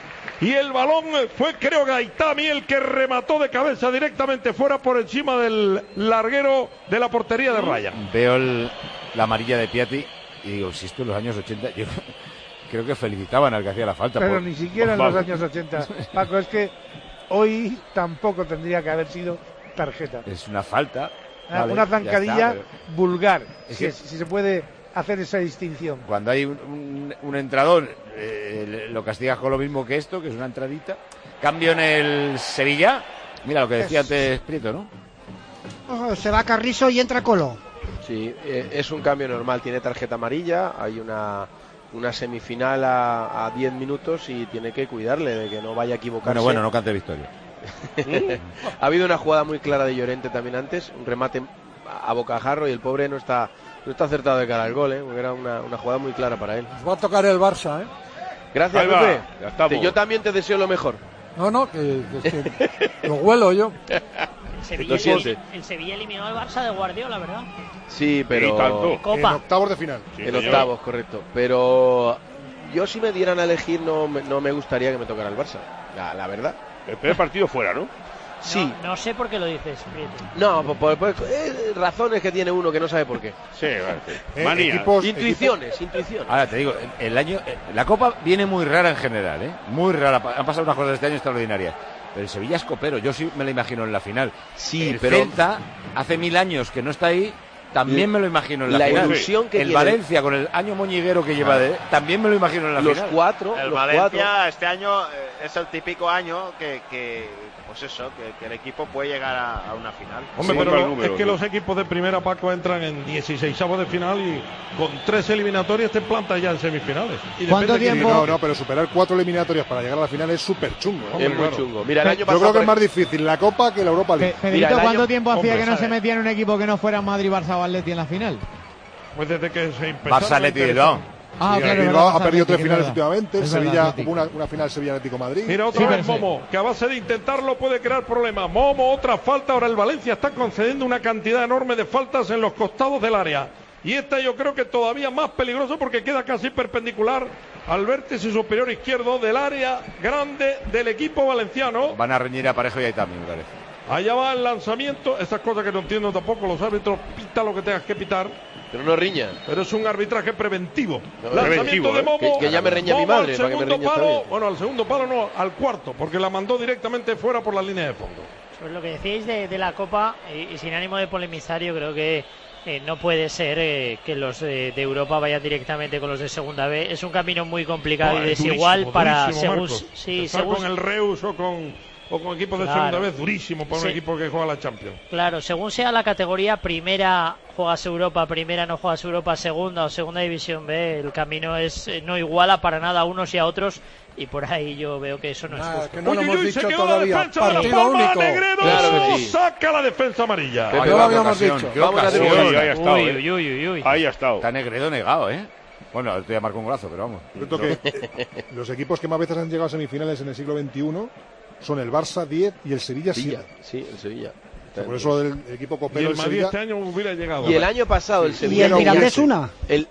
S3: Y el balón fue, creo, Gaitami el que remató de cabeza directamente fuera por encima del larguero de la portería de Raya.
S5: Veo el- la amarilla de Piatti y digo, si esto en los años ochenta, yo creo que felicitaban al que hacía la falta.
S9: Pero
S5: por-
S9: ni siquiera en
S5: por
S9: los
S5: favor.
S9: años ochenta. Paco, es que hoy tampoco tendría que haber sido tarjeta.
S5: Es una falta.
S9: Ah,
S5: vale,
S9: una
S5: ya
S9: zancadilla
S5: está, pero
S9: vulgar,
S5: Es
S9: si,
S5: que-
S9: si se puede hacer esa distinción.
S5: Cuando hay un, un- un entrador, eh, lo castigas con lo mismo que esto, que es una entradita. Cambio en el Sevilla. Mira lo que decía
S7: Es-
S5: antes Prieto, ¿no?
S7: Oh, se va Carrizo y entra Colo.
S13: Sí, eh, es un cambio normal. Tiene tarjeta amarilla, hay una, una semifinal a, a diez minutos y tiene que cuidarle de que no vaya a equivocarse.
S5: Bueno, bueno, no cante victoria.
S13: Ha habido una jugada muy clara de Llorente también antes, un remate a bocajarro y el pobre no está no está acertado de cara al gol, ¿eh? Porque era una, una jugada muy clara para él.
S1: Va a tocar el Barça, ¿eh?
S13: Gracias,
S1: Ahí va,
S13: Pepe.
S1: ya estamos.
S13: Te- Yo también te deseo lo mejor.
S1: No, no, que, que, que lo huelo yo.
S11: El Sevilla,
S13: Lo siente.
S11: elimi- el Sevilla eliminó al Barça de Guardiola, ¿verdad?
S13: Sí, pero...
S11: Y tanto. Copa. En
S9: octavos de final.
S13: En octavos, correcto. Pero yo si me dieran a elegir no, me- no me gustaría que me tocara el Barça, la, la verdad.
S12: El primer partido fuera, ¿no?
S13: Sí.
S11: No, no sé por qué lo dices, Prieto.
S13: No, por, por- por- eh, razones que tiene uno que no sabe por qué.
S12: Sí, vale.
S5: Eh,
S12: Manía.
S5: equipos-
S13: Intuiciones, intuiciones.
S5: Ahora te digo, el el año, eh, la Copa viene muy rara en general, ¿eh? Muy rara. Han pasado unas cosas este año extraordinarias. Pero el Sevilla es copero, yo sí me lo imagino en la final.
S13: Sí,
S5: el
S13: pero-
S5: Celta, hace mil años que no está ahí, también me lo imagino en la,
S13: La
S5: final.
S13: ilusión que
S5: el
S13: tiene-
S5: Valencia, con el año moñiguero que lleva de, también me lo imagino en la
S13: Los
S5: final.
S13: cuatro,
S10: El
S13: los
S10: Valencia
S13: cuatro.
S10: este año eh, es el típico año que, que pues eso, que, que el equipo puede llegar a, a una final.
S3: Hombre, pero lo- es que los equipos de primera, Paco, entran en dieciseisavos de final y con tres eliminatorias te plantas ya en semifinales. Y
S9: ¿Cuánto
S3: depende de quién-
S9: tiempo? No, no, pero superar cuatro eliminatorias para llegar a la final es súper chungo.
S13: Es muy chungo. Mira, el año
S9: Yo
S13: pasado,
S9: creo que
S13: por
S9: es más difícil la Copa que la Europa League.
S2: Pedrito,
S13: Mira, el
S2: ¿cuánto
S13: año-
S2: tiempo hacía
S3: Hombre,
S2: que no se
S3: sabe.
S2: metía en un equipo que no fuera Madrid, Barça o Atleti en la final?
S3: Pues desde que se empezó.
S5: Barça, Atleti y Bilbao.
S2: Ah,
S9: Sí,
S2: claro,
S9: el
S2: es
S9: Bilbao
S2: verdad,
S9: ha perdido
S2: Atleti,
S9: tres
S2: es
S9: finales
S2: verdad.
S9: últimamente. El
S2: Es verdad,
S9: Sevilla
S2: Atleti.
S9: hubo una, una final Sevilla-Atlético Madrid.
S3: Mira, otra
S2: Sí,
S3: vez
S2: pero sí.
S3: Momo, que a base de intentarlo puede crear problemas. Momo, otra falta. Ahora el Valencia está concediendo una cantidad enorme de faltas en los costados del área. Y esta yo creo que todavía más peligroso porque queda casi perpendicular al vértice superior izquierdo del área grande del equipo valenciano.
S5: Van a reñir a Parejo y a Itami, me parece.
S3: Allá va el lanzamiento. Estas cosas que no entiendo tampoco los árbitros. Pita lo que tengas que pitar.
S13: Pero no riña.
S3: Pero es un arbitraje preventivo.
S13: No,
S3: Lanzamiento
S12: preventivo,
S3: de
S12: ¿eh?
S3: Momo.
S13: Que- que ya me reña mi
S3: Momo al
S13: madre, para que me
S3: segundo
S13: reña está
S3: palo.
S13: bien.
S3: Bueno, al segundo palo no, al cuarto, porque la mandó directamente fuera por la línea de fondo.
S11: Sobre lo que decíais de, de la Copa, y, y sin ánimo de polemizar, yo creo que eh, no puede ser eh, que los de, de Europa vayan directamente con los de Segunda B. Es un camino muy complicado
S3: No,
S11: y
S3: es
S11: desigual
S3: durísimo,
S11: para
S3: durísimo,
S11: según,
S3: Marcos.
S11: sí,
S3: Estar
S11: según,
S3: con el Reus o con, o con equipos de
S11: Claro.
S3: segunda vez, durísimo para
S11: Sí.
S3: un equipo que juega la Champions.
S11: Claro, según sea la categoría, primera juegas Europa, primera no juegas Europa, segunda o segunda división B, el camino es eh, no iguala para nada a unos y a otros, y por ahí yo veo que eso no es
S1: Ah,
S11: justo.
S1: que no
S3: Uy,
S1: lo
S3: uy,
S1: hemos
S3: uy,
S1: dicho
S3: se quedó la
S1: todavía.
S3: defensa de la
S1: Partido
S3: Palma,
S1: único.
S3: Negredo
S13: Claro que sí.
S3: saca la defensa amarilla.
S5: Ay,
S1: no
S5: qué
S1: lo habíamos
S5: ocasión,
S1: dicho.
S5: qué
S13: Vamos a
S5: ocasión.
S13: hacer
S12: Uy, ahí ha estado,
S11: Uy,
S12: ¿eh?
S11: uy, uy, uy, uy.
S12: Ahí ha estado.
S5: Está Negredo negado, ¿eh? Bueno, esto ya marcó un golazo, pero vamos.
S16: Cierto que eh, los equipos que más veces han llegado a semifinales en el siglo veintiuno son el Barça diez y el Sevilla
S13: Sevilla,
S16: siete.
S13: sí, el Sevilla.
S16: O sea, por eso el, el equipo
S3: Y
S16: copero
S3: el
S16: del
S3: Madrid
S16: Sevilla.
S3: este año hubiera llegado.
S13: Y el año pasado el
S7: ¿Y
S13: Sevilla
S7: el
S13: no
S7: Mirandés
S13: hubiese-
S7: una?
S13: El,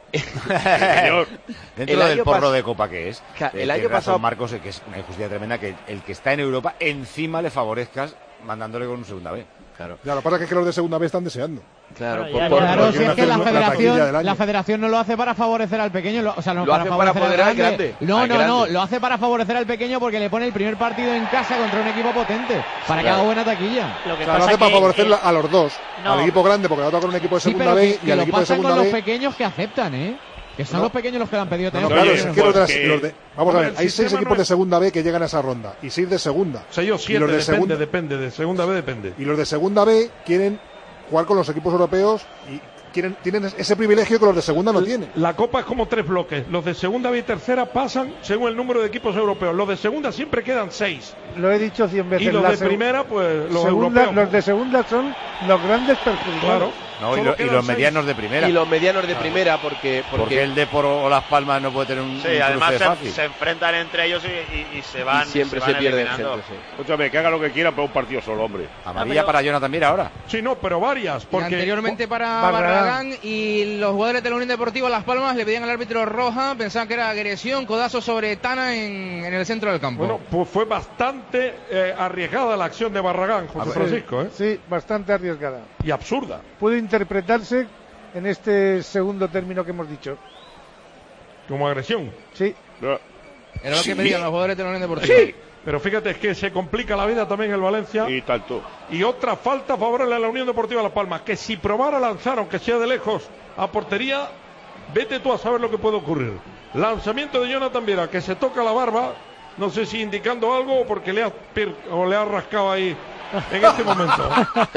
S5: Dentro
S13: El
S5: del
S13: año
S5: porro
S13: pas-
S5: de Copa que es,
S13: Ca-
S5: eh,
S13: el año
S5: tiene razón
S13: pasado-
S5: Marcos, eh, que es una injusticia tremenda que el que está en Europa encima le favorezcas mandándole con un segunda B.
S13: Claro,
S16: Ya, lo que pasa es que los de segunda B están deseando.
S13: claro.
S11: Bueno,
S13: por-
S11: ya-
S13: por-
S11: ya-
S2: Claro,
S16: porque
S2: si es
S16: quieren
S2: que la
S16: hacer la taquilla del
S2: federación,
S16: año.
S2: la federación no lo hace para favorecer al pequeño, lo- o sea, no
S13: Lo
S2: para
S13: hace para
S2: favorecer
S13: poder
S2: al
S13: al
S2: grande.
S13: grande,
S2: No,
S13: al
S2: no, no,
S13: grande.
S2: lo hace para favorecer al pequeño porque le pone el primer partido en casa contra un equipo potente, para que
S13: Claro.
S2: haga buena taquilla.
S11: Lo que
S16: O sea, lo
S11: pasa
S16: hace para
S11: que,
S16: favorecer
S11: eh,
S16: a los dos.
S11: no.
S16: Al equipo grande, porque va a tocar un equipo de
S2: Sí,
S16: segunda
S2: pero
S16: B
S2: que,
S16: y
S2: que
S16: al
S2: lo
S16: equipo de
S2: pasan
S16: segunda
S2: con los
S16: B.
S2: pequeños que aceptan, ¿eh? Que son
S16: No.
S2: los pequeños los que lo han pedido.
S16: No, no,
S2: tener
S16: claro,
S3: Oye,
S16: es que los de, las-
S3: porque-
S16: los de- vamos a
S3: Hombre,
S16: ver,
S3: el
S16: hay seis
S3: sistema
S16: equipos
S3: no
S16: de
S3: es-
S16: segunda B que llegan a esa ronda y seis de segunda.
S3: O sea, yo
S16: y
S3: siete,
S16: los de
S3: depende,
S16: segunda
S3: depende, de segunda B depende.
S16: y los de segunda B quieren jugar con los equipos europeos y quieren, tienen ese privilegio que los de segunda no tienen.
S3: La Copa es como tres bloques. Los de segunda B y tercera pasan según el número de equipos europeos. Los de segunda siempre quedan seis.
S9: Lo he dicho cien veces.
S3: Y los
S9: la
S3: de
S9: seg-
S3: primera, pues los
S9: segunda-
S3: europeos.
S9: Los de segunda son los grandes perjudicados.
S3: Claro.
S5: No, y,
S3: Solo
S5: lo- y
S3: quedan
S5: los
S3: seis.
S5: medianos de primera.
S13: Y los medianos de
S5: Claro.
S13: primera, porque, porque,
S5: Porque el Depor o Las Palmas no puede tener un,
S10: Sí,
S5: un
S10: además
S5: cruce
S10: se,
S5: fácil.
S10: se enfrentan entre ellos y, y- y se van.
S13: y siempre
S10: se,
S13: se,
S10: van
S13: pierden
S10: eliminando.
S13: gente. Sí.
S12: Escúchame, que haga lo que quiera, pero un partido solo, hombre.
S5: Amarilla para Jonathan Mira ahora.
S3: Sí, no, pero varias.
S8: Y
S3: Porque
S8: anteriormente para
S9: Barragán.
S8: Barragán y los jugadores de la Unión Deportiva Las Palmas le pedían al árbitro roja, pensaban que era agresión, codazo sobre Tana en, en el centro del campo.
S3: Bueno, pues fue bastante eh, arriesgada la acción de Barragán, José Francisco, ¿eh?
S9: Sí, bastante arriesgada.
S3: Y absurda.
S9: Puede interpretarse en este segundo término que hemos dicho.
S3: Como agresión.
S9: Sí.
S8: Era lo que
S3: Sí.
S8: pedían los jugadores de la Unión Deportiva.
S3: Sí. Pero fíjate, es que se complica la vida también el Valencia.
S12: Y tanto.
S3: Y otra falta favorable a la Unión Deportiva Las Palmas, que si probara a lanzar, aunque sea de lejos, a portería, vete tú a saber lo que puede ocurrir. Lanzamiento de Jonathan Viera, que se toca la barba, no sé si indicando algo o porque le ha, pir- o le ha rascado ahí en este momento.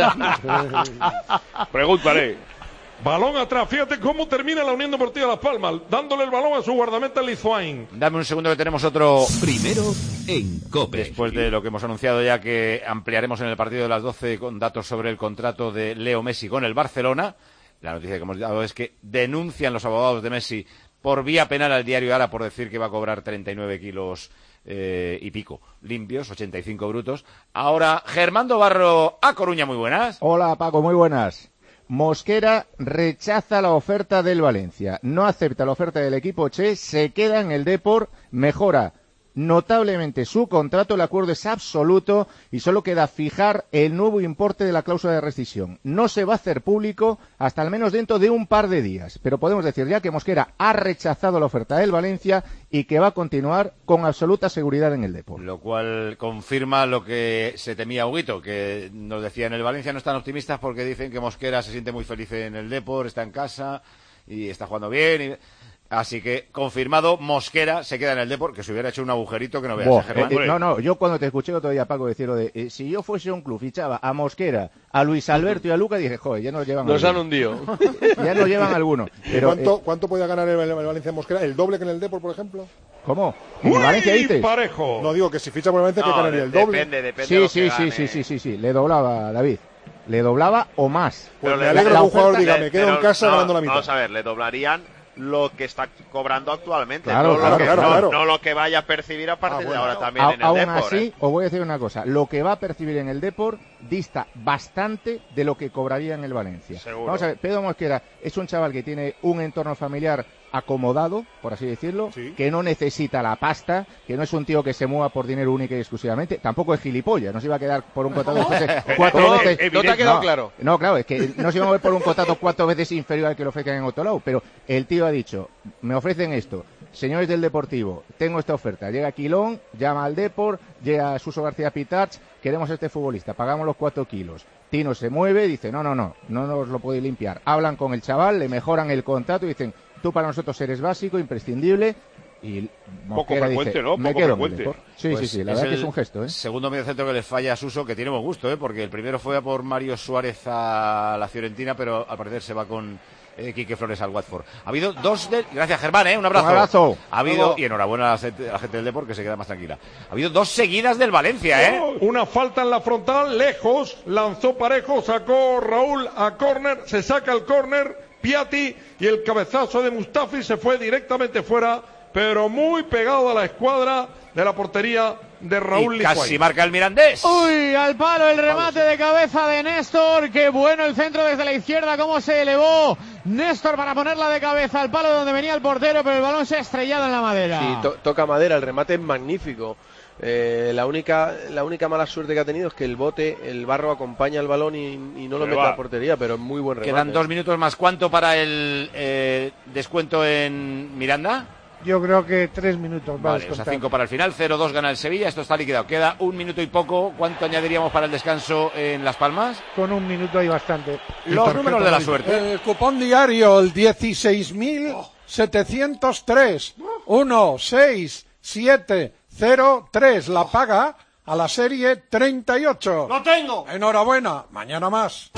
S12: Pregúntale.
S3: Balón atrás, fíjate cómo termina la Unión Deportiva Las Palmas, dándole el balón a su guardameta Lizuain.
S5: Dame un segundo que tenemos otro.
S14: Primero en COPE.
S5: Después de lo que hemos anunciado ya que ampliaremos en el partido de las doce con datos sobre el contrato de Leo Messi con el Barcelona. La noticia que hemos dado es que denuncian los abogados de Messi por vía penal al diario Ara por decir que va a cobrar treinta y nueve kilos eh, y pico limpios, ochenta y cinco brutos. Ahora, Germando Barro a Coruña, muy buenas.
S17: Hola Paco, muy buenas. Mosquera rechaza la oferta del Valencia, no acepta la oferta del equipo Che, se queda en el Depor, mejora notablemente su contrato, el acuerdo es absoluto y solo queda fijar el nuevo importe de la cláusula de rescisión. No se va a hacer público hasta al menos dentro de un par de días, pero podemos decir ya que Mosquera ha rechazado la oferta del Valencia y que va a continuar con absoluta seguridad en el Depor.
S5: Lo cual confirma lo que se temía Huguito, que nos decía en el Valencia no están optimistas porque dicen que Mosquera se siente muy feliz en el Depor, está en casa y está jugando bien. Y... Así que, confirmado, Mosquera se queda en el Depor, que se hubiera hecho un agujerito que no veas,
S17: Buah,
S5: ¿eh, Germán?
S17: eh, eh, no, no, yo cuando te escuché otro día, Paco, decir lo de, eh, si yo fuese un club, fichaba a Mosquera, a Luis Alberto y a Luca, dije, joder, ya nos llevan
S13: Nos
S17: alguno.
S13: han hundido.
S17: Ya nos llevan algunos. Pero,
S16: ¿Cuánto,
S17: eh,
S16: ¿Cuánto podía ganar el, el Valencia Mosquera? ¿El doble que en el Depor, por ejemplo?
S17: ¿Cómo? ¿En el Valencia dices?
S3: parejo!
S16: No, digo que si ficha por el Valencia,
S10: No,
S16: que ganaría
S10: de-
S16: el doble.
S10: depende, depende de
S17: Sí,
S10: lo
S17: sí,
S10: que
S17: sí,
S10: gane.
S17: sí, sí, sí, sí, le doblaba, David. Le doblaba o más.
S16: Pues
S10: Pero
S16: me
S10: le-
S16: alegro
S17: la
S16: que un jugador
S17: oferta-
S16: diga, me quedo
S10: Pero
S16: en casa
S10: no,
S16: ganando la mitad.
S10: Vamos a ver, le doblarían lo que está cobrando actualmente.
S17: Claro,
S10: no,
S17: claro,
S10: lo que,
S17: claro,
S10: no,
S16: claro.
S10: no lo que vaya a percibir a partir
S16: Ah, bueno.
S10: de ahora también
S17: A-
S10: en el
S17: aún
S10: Depor.
S17: así,
S10: ¿eh?
S17: os voy a decir una cosa. Lo que va a percibir en el Depor dista bastante de lo que cobraría en el Valencia.
S10: Seguro.
S17: Vamos a ver, Pedro Mosquera es un chaval que tiene un entorno familiar acomodado, por así decirlo,
S16: Sí.
S17: que no necesita la pasta, que no es un tío que se mueva por dinero único y exclusivamente, tampoco es gilipollas, no se iba a quedar por un contrato después de cuatro
S13: ¿Cómo?
S17: veces.
S13: ¿No te ha quedado
S17: No,
S13: claro?
S17: No, claro, es que no se iba a mover por un contrato cuatro veces inferior al que le ofrecen en otro lado, pero el tío ha dicho, me ofrecen esto, señores del Deportivo, tengo esta oferta. Llega Quilón, llama al Depor, llega Suso García Pitarch, queremos a este futbolista, pagamos los cuatro kilos. Tino se mueve, dice, no, no, no, no nos lo podéis limpiar. Hablan con el chaval, le mejoran el contrato y dicen, tú para nosotros eres básico, imprescindible. Y
S12: poco frecuente,
S17: dice,
S12: ¿no?
S17: Me
S12: poco
S17: quedo
S12: frecuente.
S17: Con el sí,
S5: pues
S17: sí, sí, la verdad que es un gesto, ¿eh?
S5: Segundo mediocentro que le falla a Suso, que tiene buen gusto, ¿eh? Porque el primero fue a por Mario Suárez a la Fiorentina, pero al parecer se va con eh, Quique Flores al Watford. Ha habido dos de... Gracias, Germán, ¿eh? Un abrazo.
S17: Un abrazo.
S5: Ha habido,
S17: Luego...
S5: y enhorabuena a la, gente, a la gente del Depor, que se queda más tranquila. Ha habido dos seguidas del Valencia, ¿eh?
S3: Oh, una falta en la frontal, lejos, lanzó Parejo, sacó Raúl a córner, se saca el córner, Piatti, y el cabezazo de Mustafi se fue directamente fuera, pero muy pegado a la escuadra de la portería de Raúl
S5: y
S3: Lijuay.
S5: Casi marca el Mirandés.
S2: Uy, al palo el remate de cabeza de Néstor. Qué bueno el centro desde la izquierda, cómo se elevó Néstor para ponerla de cabeza al palo donde venía el portero, pero el balón se ha estrellado en la madera.
S13: Sí, to toca madera, el remate es magnífico. Eh, la única la única mala suerte que ha tenido es que el bote, el barro acompaña el balón y, y no lo mete a la portería, pero es muy buen remate.
S5: Quedan dos minutos más. ¿Cuánto para el eh, descuento en Miranda?
S9: Yo creo que tres minutos.
S5: Vale, o sea, cinco para el final, cero dos gana el Sevilla, esto está liquidado. Queda un minuto y poco. ¿Cuánto añadiríamos para el descanso en Las Palmas?
S9: Con un minuto hay bastante.
S5: Los números de la suerte.
S1: El cupón diario, el dieciséis mil setecientos tres. uno seis siete cero tres. La paga a la serie treinta y ocho.
S15: ¡Lo tengo!
S1: Enhorabuena. Mañana más.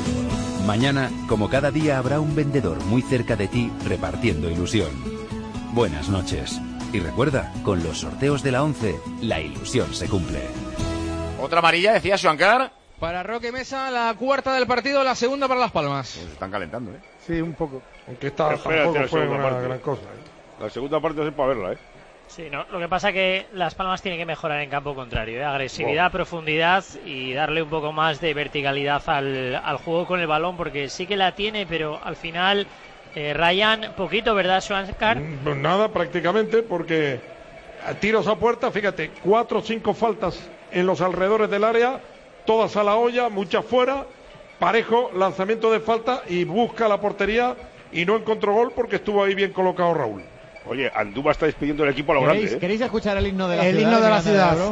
S14: Mañana, como cada día, habrá un vendedor muy cerca de ti repartiendo ilusión. Buenas noches. Y recuerda, con los sorteos de la once, la ilusión se cumple.
S5: Otra amarilla, decía Xuancar.
S8: Para Roque Mesa, la cuarta del partido, la segunda para Las Palmas.
S5: Pues están calentando, ¿eh?
S9: Sí, un poco.
S3: Aunque esta
S12: Espérate,
S3: tampoco
S12: la
S3: fue
S12: segunda
S3: una
S12: parte.
S3: gran cosa, ¿eh?
S12: La segunda parte es para verla, ¿eh?
S11: Sí, no, lo que pasa que Las Palmas tiene que mejorar en campo contrario, ¿eh? Agresividad, oh. profundidad y darle un poco más de verticalidad al, al juego con el balón, porque sí que la tiene, pero al final... Eh, Ryan, poquito, ¿verdad, Xuancar?
S3: Pues nada, prácticamente, porque a tiros a puerta, fíjate, cuatro o cinco faltas en los alrededores del área, todas a la olla, muchas fuera, Parejo, lanzamiento de falta y busca la portería y no encontró gol porque estuvo ahí bien colocado Raúl.
S12: Oye, Andúba está despidiendo el equipo a lo
S2: ¿Queréis,
S12: grande, ¿eh?
S2: ¿Queréis escuchar el himno de la
S7: el
S2: ciudad?
S7: El himno de la ciudad.
S12: Mira,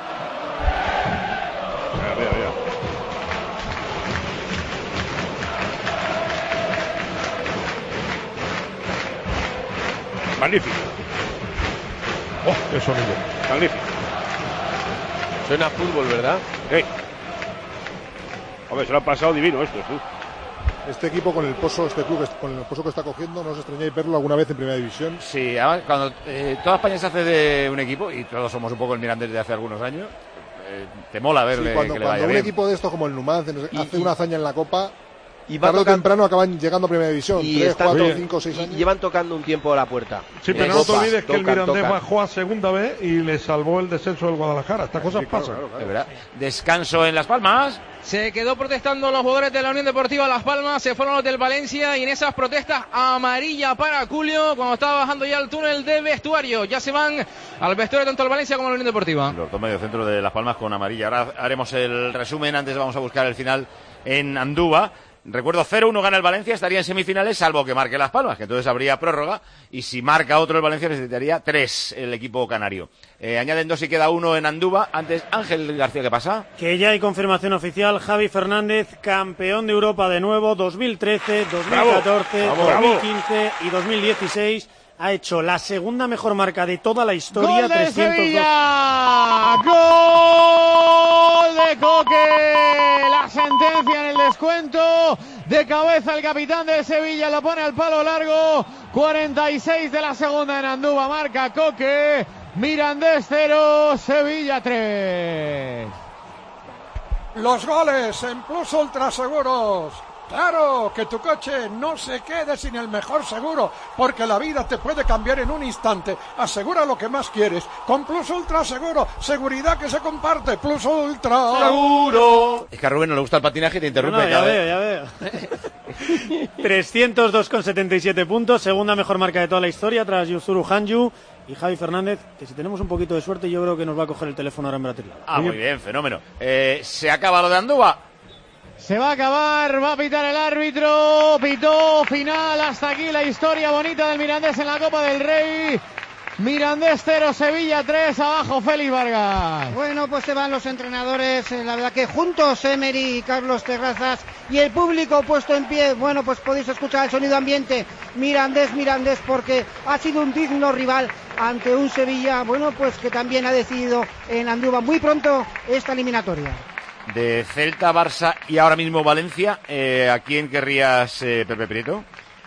S12: mira, mira. Magnífico.
S3: ¡Oh, qué sonido!
S12: Magnífico.
S13: Suena a fútbol, ¿verdad?
S12: Sí. Hombre, se lo han pasado divino esto, tú.
S16: Este equipo con el pozo, este club con el pozo que está cogiendo, ¿no os extrañáis verlo alguna vez en Primera División?
S5: Sí, además, cuando eh, toda España se hace de un equipo, y todos somos un poco el Mirandés de hace algunos años, eh, te mola verle
S16: sí, cuando,
S5: que le
S16: cuando
S5: vaya
S16: un
S5: bien.
S16: equipo de estos como el Numancia hace
S13: y,
S16: una hazaña en la Copa,
S13: y va
S16: tarde o
S13: tocando,
S16: temprano acaban llegando a Primera División,
S13: y
S16: tres,
S13: están,
S16: cuatro,
S13: sí,
S16: cinco, seis años.
S13: Y llevan tocando un tiempo a la puerta.
S3: Sí, pero
S13: eh,
S3: no te
S13: Copa,
S3: olvides que
S13: tocan,
S3: el Mirandés
S13: tocan.
S3: bajó a segunda vez y le salvó el descenso del Guadalajara. Estas cosas
S16: Sí, claro,
S3: pasan.
S16: claro, claro.
S5: Es verdad. Descanso en Las Palmas.
S8: Se quedó protestando los jugadores de la Unión Deportiva Las Palmas, se fueron los del Valencia y en esas protestas amarilla para Julio cuando estaba bajando ya el túnel de vestuario. Ya se van al vestuario tanto el Valencia como la Unión Deportiva.
S5: Los dos mediocentros de Las Palmas con amarilla. Ahora haremos el resumen, antes vamos a buscar el final en Andúba. Recuerdo, cero uno gana el Valencia, estaría en semifinales, salvo que marque Las Palmas, que entonces habría prórroga, y si marca otro el Valencia necesitaría tres el equipo canario. Eh, añaden dos y queda uno en Andúba. Antes, Ángel García, ¿qué pasa?
S15: Que ya hay confirmación oficial, Javi Fernández, campeón de Europa de nuevo, dos mil trece, dos mil catorce,
S12: Bravo,
S15: dos mil
S12: bravo.
S15: quince y dos mil dieciséis. Ha hecho la segunda mejor marca de toda la historia,
S2: ¡Gol de
S15: trescientos dos.
S2: Sevilla! ¡Gol de Coque! La sentencia en el descuento. De cabeza el capitán de Sevilla lo pone al palo largo. cuarenta y seis de la segunda en Andúba. Marca Coque. Mirandés cero, Sevilla tres.
S1: Los goles en Plus Ultra Seguros. Claro, que tu coche no se quede sin el mejor seguro, porque la vida te puede cambiar en un instante. Asegura lo que más quieres con Plus Ultra Seguro. Seguridad que se comparte. Plus Ultra
S5: Seguro. Es que a Rubén no le gusta el patinaje y te interrumpe.
S15: No, no, ya
S5: cada
S15: veo, ya veo. trescientos dos coma setenta y siete puntos, segunda mejor marca de toda la historia, tras Yuzuru Hanju y Javi Fernández, que si tenemos un poquito de suerte yo creo que nos va a coger el teléfono ahora en Bratislava.
S5: Ah, muy bien, fenómeno. Eh, ¿Se acaba lo de Andúba?
S2: Se va a acabar, va a pitar el árbitro, pitó final, hasta aquí la historia bonita del Mirandés en la Copa del Rey. Mirandés cero, Sevilla tres, abajo Félix Vargas.
S7: Bueno, pues se van los entrenadores, eh, la verdad que juntos Emery y Carlos Terrazas y el público puesto en pie. Bueno, pues podéis escuchar el sonido ambiente. Mirandés, Mirandés, porque ha sido un digno rival ante un Sevilla, bueno, pues que también ha decidido en Andúba muy pronto esta eliminatoria.
S5: De Celta, Barça y ahora mismo Valencia, eh, ¿a quién querrías, eh, Pepe Prieto?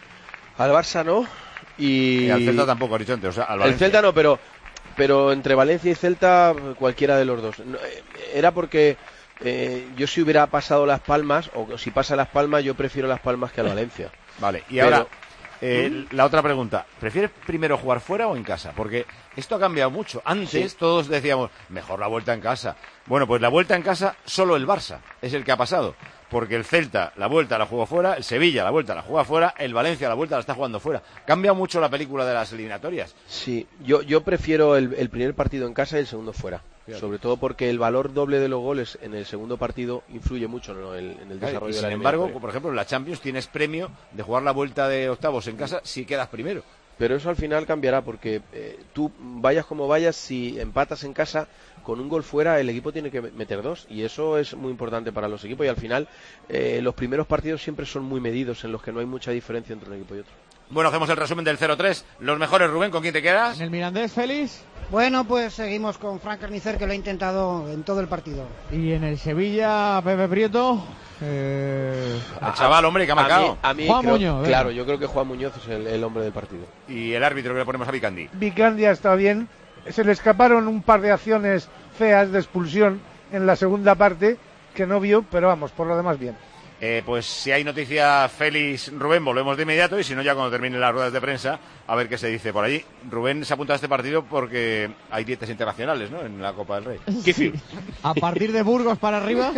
S13: Al Barça no. Y...
S5: y al Celta tampoco, has dicho antes, o sea, al Valencia.
S13: El Celta no, pero, pero entre Valencia y Celta, cualquiera de los dos. No, era porque eh, yo si hubiera pasado Las Palmas, o si pasa Las Palmas, yo prefiero Las Palmas que al Valencia.
S5: Vale, y
S13: pero...
S5: ahora, eh, la otra pregunta, ¿prefieres primero jugar fuera o en casa? Porque esto ha cambiado mucho. Antes sí. Todos decíamos, mejor la vuelta en casa. Bueno, pues la vuelta en casa, solo el Barça es el que ha pasado. Porque el Celta la vuelta la jugó fuera, el Sevilla la vuelta la juega fuera, el Valencia la vuelta la está jugando fuera. Cambia mucho la película de las eliminatorias.
S13: Sí, yo, yo prefiero el, el primer partido en casa y el segundo fuera. Fíjate. Sobre todo porque el valor doble de los goles en el segundo partido influye mucho, ¿no? en, en el desarrollo
S5: y
S13: de la
S5: sin embargo, por ejemplo, en la Champions tienes premio de jugar la vuelta de octavos en casa si quedas primero.
S13: Pero eso al final cambiará porque eh, tú vayas como vayas, si empatas en casa con un gol fuera, el equipo tiene que meter dos y eso es muy importante para los equipos y al final eh, los primeros partidos siempre son muy medidos en los que no hay mucha diferencia entre un equipo y otro.
S5: Bueno, hacemos el resumen del cero tres. Los mejores, Rubén, ¿con quién te quedas?
S2: En el Mirandés, Félix.
S7: Bueno, pues seguimos con Fran Carnicer, que lo ha intentado en todo el partido.
S2: Y en el Sevilla, Pepe Prieto. Eh...
S5: El chaval, hombre, que ha marcado.
S13: A mí, a mí
S2: Juan
S13: creo,
S2: Muñoz.
S13: Claro, yo creo que Juan Muñoz es el, el hombre del partido.
S5: Y el árbitro que le ponemos a Vicandi.
S9: Vicandi está bien. Se le escaparon un par de acciones feas de expulsión en la segunda parte que no vio, pero vamos, por lo demás bien.
S5: Eh, pues si hay noticia, Félix, Rubén, volvemos de inmediato y si no ya cuando terminen las ruedas de prensa a ver qué se dice por allí. Rubén se apunta a este partido porque hay dietas internacionales, ¿no? En la Copa del Rey.
S2: Sí. A partir de Burgos para arriba.